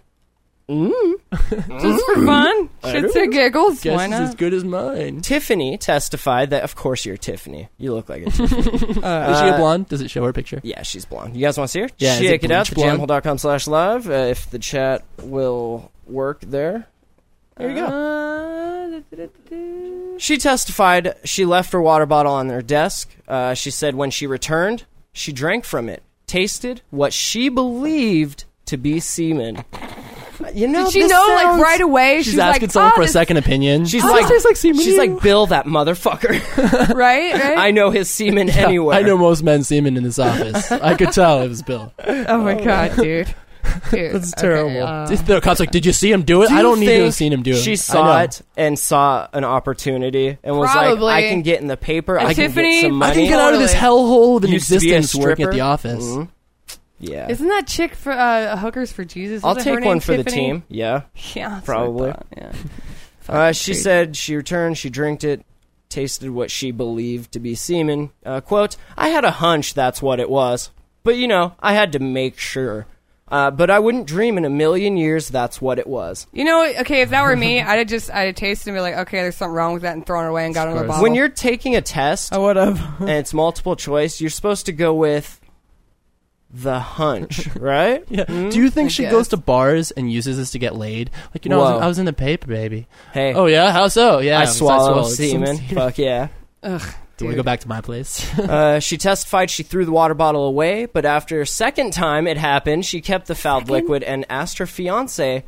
Just for fun. Shits and giggles. Guess Why it's not? as good as mine. Tiffany testified that, of course, you're Tiffany. You look like a Tiffany. Is she a blonde? Does it show her picture? Yeah, she's blonde. You guys want to see her? Yeah, is it Check it out, bleach blonde? thejamhole.com/live. If the chat will work there. There you go. She testified she left her water bottle on her desk. She said when she returned, she drank from it, tasted what she believed to be semen. You know, Did she this know sounds- like right away? She's asking like, someone for a this- second opinion. She's Oh, like, this tastes like semen to she's you. like Bill, that motherfucker. Right? I know his semen anywhere. I know most men's semen in this office. I could tell it was Bill. Oh my god, dude. Dude, That's terrible. okay, The cop's like, did you see him do it? Do I you don't need to think have seen him do it. She I saw know. it and saw an opportunity and was Probably. like, I can get in the paper. I can Tiffany, get some I money. can get out of this hellhole of an Used to be a existence working at stripper. the office. Mhm. Yeah. Isn't that chick for Hookers for Jesus? I'll Isn't her take name one for the Tiffany? team. Yeah. Yeah, that's Probably. what I thought, yeah. She said she returned, she drank it, tasted what she believed to be semen. Quote, I had a hunch that's what it was. But, I had to make sure. But I wouldn't dream in a million years that's what it was. Okay, if that were me, I'd have tasted and be like, okay, there's something wrong with that, and thrown it away and got another bottle. When you're taking a test I would have. and it's multiple choice, you're supposed to go with the hunch, right? Yeah. Do you think she guess. goes to bars and uses this to get laid? Like, Whoa. I was in the paper, baby. Hey, Oh, yeah? How so? Yeah. I so swallow some semen. Fuck yeah. Ugh. Do we go back to my place? She testified she threw the water bottle away, but after a second time it happened, she kept the fouled liquid and asked her fiance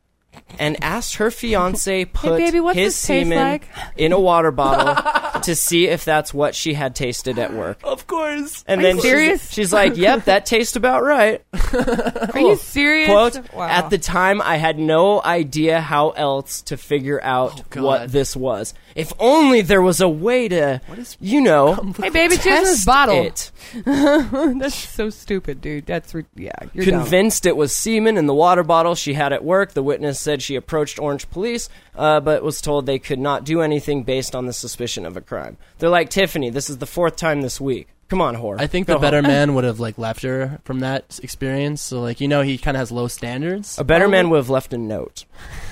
put baby, what's his this taste semen like? in a water bottle to see if that's what she had tasted at work. Of course. And Are then you serious? she's like, "Yep, that tastes about right." Are you serious? Quote, Wow. at the time, I had no idea how else to figure out God. what this was. If only there was a way to, Hey, baby, just in this test bottle. it. That's so stupid, dude. You're Convinced it was semen in the water bottle she had at work, the witness said she approached Orange Police, but was told they could not do anything based on the suspicion of a crime. They're like, Tiffany, this is the 4th time this week. Come on, whore. I think Go the better home. man would have left her from that experience. So he kind of has low standards. A better man would have left a note.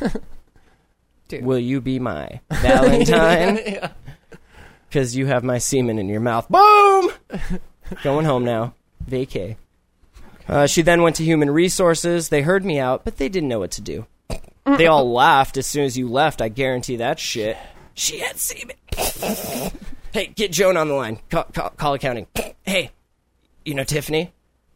Dude. Will you be my Valentine? Because you have my semen in your mouth. Boom! Going home now. Vacay. She then went to Human Resources. They heard me out, but they didn't know what to do. They all laughed as soon as you left. I guarantee that shit. She had semen. Hey, get Joan on the line. Call accounting. Hey, Tiffany?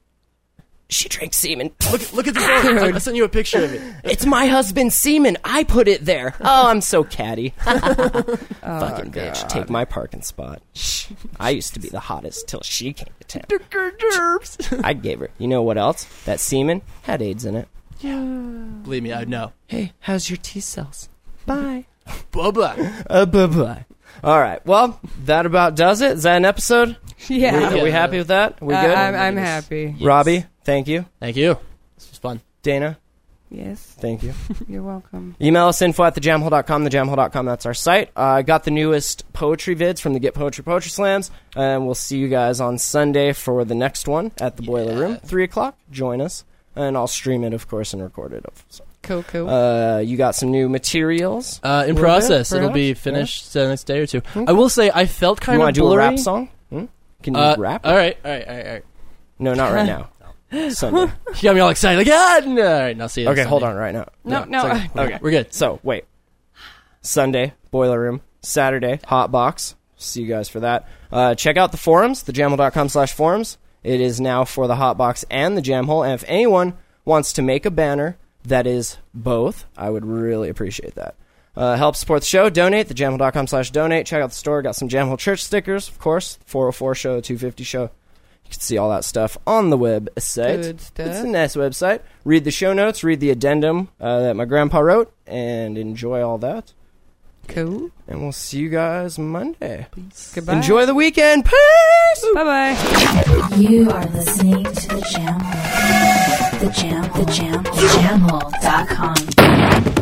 She drank semen. Look at the phone. I sent you a picture of it. It's my husband's semen. I put it there. Oh, I'm so catty. Fucking bitch. Take my parking spot. Shh. I used to be the hottest till she came to town. I gave her. You know what else? That semen had AIDS in it. Believe me, I know. Hey, how's your T cells? Bye. Bye-bye. Bye-bye. All right. Well, that about does it. Is that an episode? Yeah. Are we happy with that? Are we good? I'm happy. Robbie, thank you. Thank you. This was fun. Dana, Yes, thank you. you're welcome. Email us info@thejamhole.com, thejamhole.com, that's our site. I got the newest poetry vids from the Get Poetry Poetry Slams, and we'll see you guys on Sunday for the next one at the Boiler Room, 3 o'clock. Join us, and I'll stream it, of course, and record it. So, Cool. you got some new materials? In little process. bit, It'll be perhaps? finished the next day or two. I will say I felt You kind want of to do a blurry. rap song? Can you rap? All right. No, not right now. Sunday. You got me all excited. Like, all right, now see you. Okay, Sunday. hold on right now. No. Okay. We're good. So, wait. Sunday, Boiler Room. Saturday, Hot Box. See you guys for that. Check out the forums, thejamhole.com/forums. It is now for the Hot Box and the Jam Hole. And if anyone wants to make a banner that is both, I would really appreciate that. Help support the show. Donate, thejamhole.com/donate. Check out the store. Got some Jam Hole Church stickers, of course. 404 show, 250 show. You can see all that stuff on the website. Good stuff. It's a nice website. Read the show notes, read the addendum that my grandpa wrote, and enjoy all that. Cool. And we'll see you guys Monday. Goodbye. Enjoy the weekend. Peace! Bye-bye. You are listening to the Jam Hole. The Jam Hole. Jamhole.com.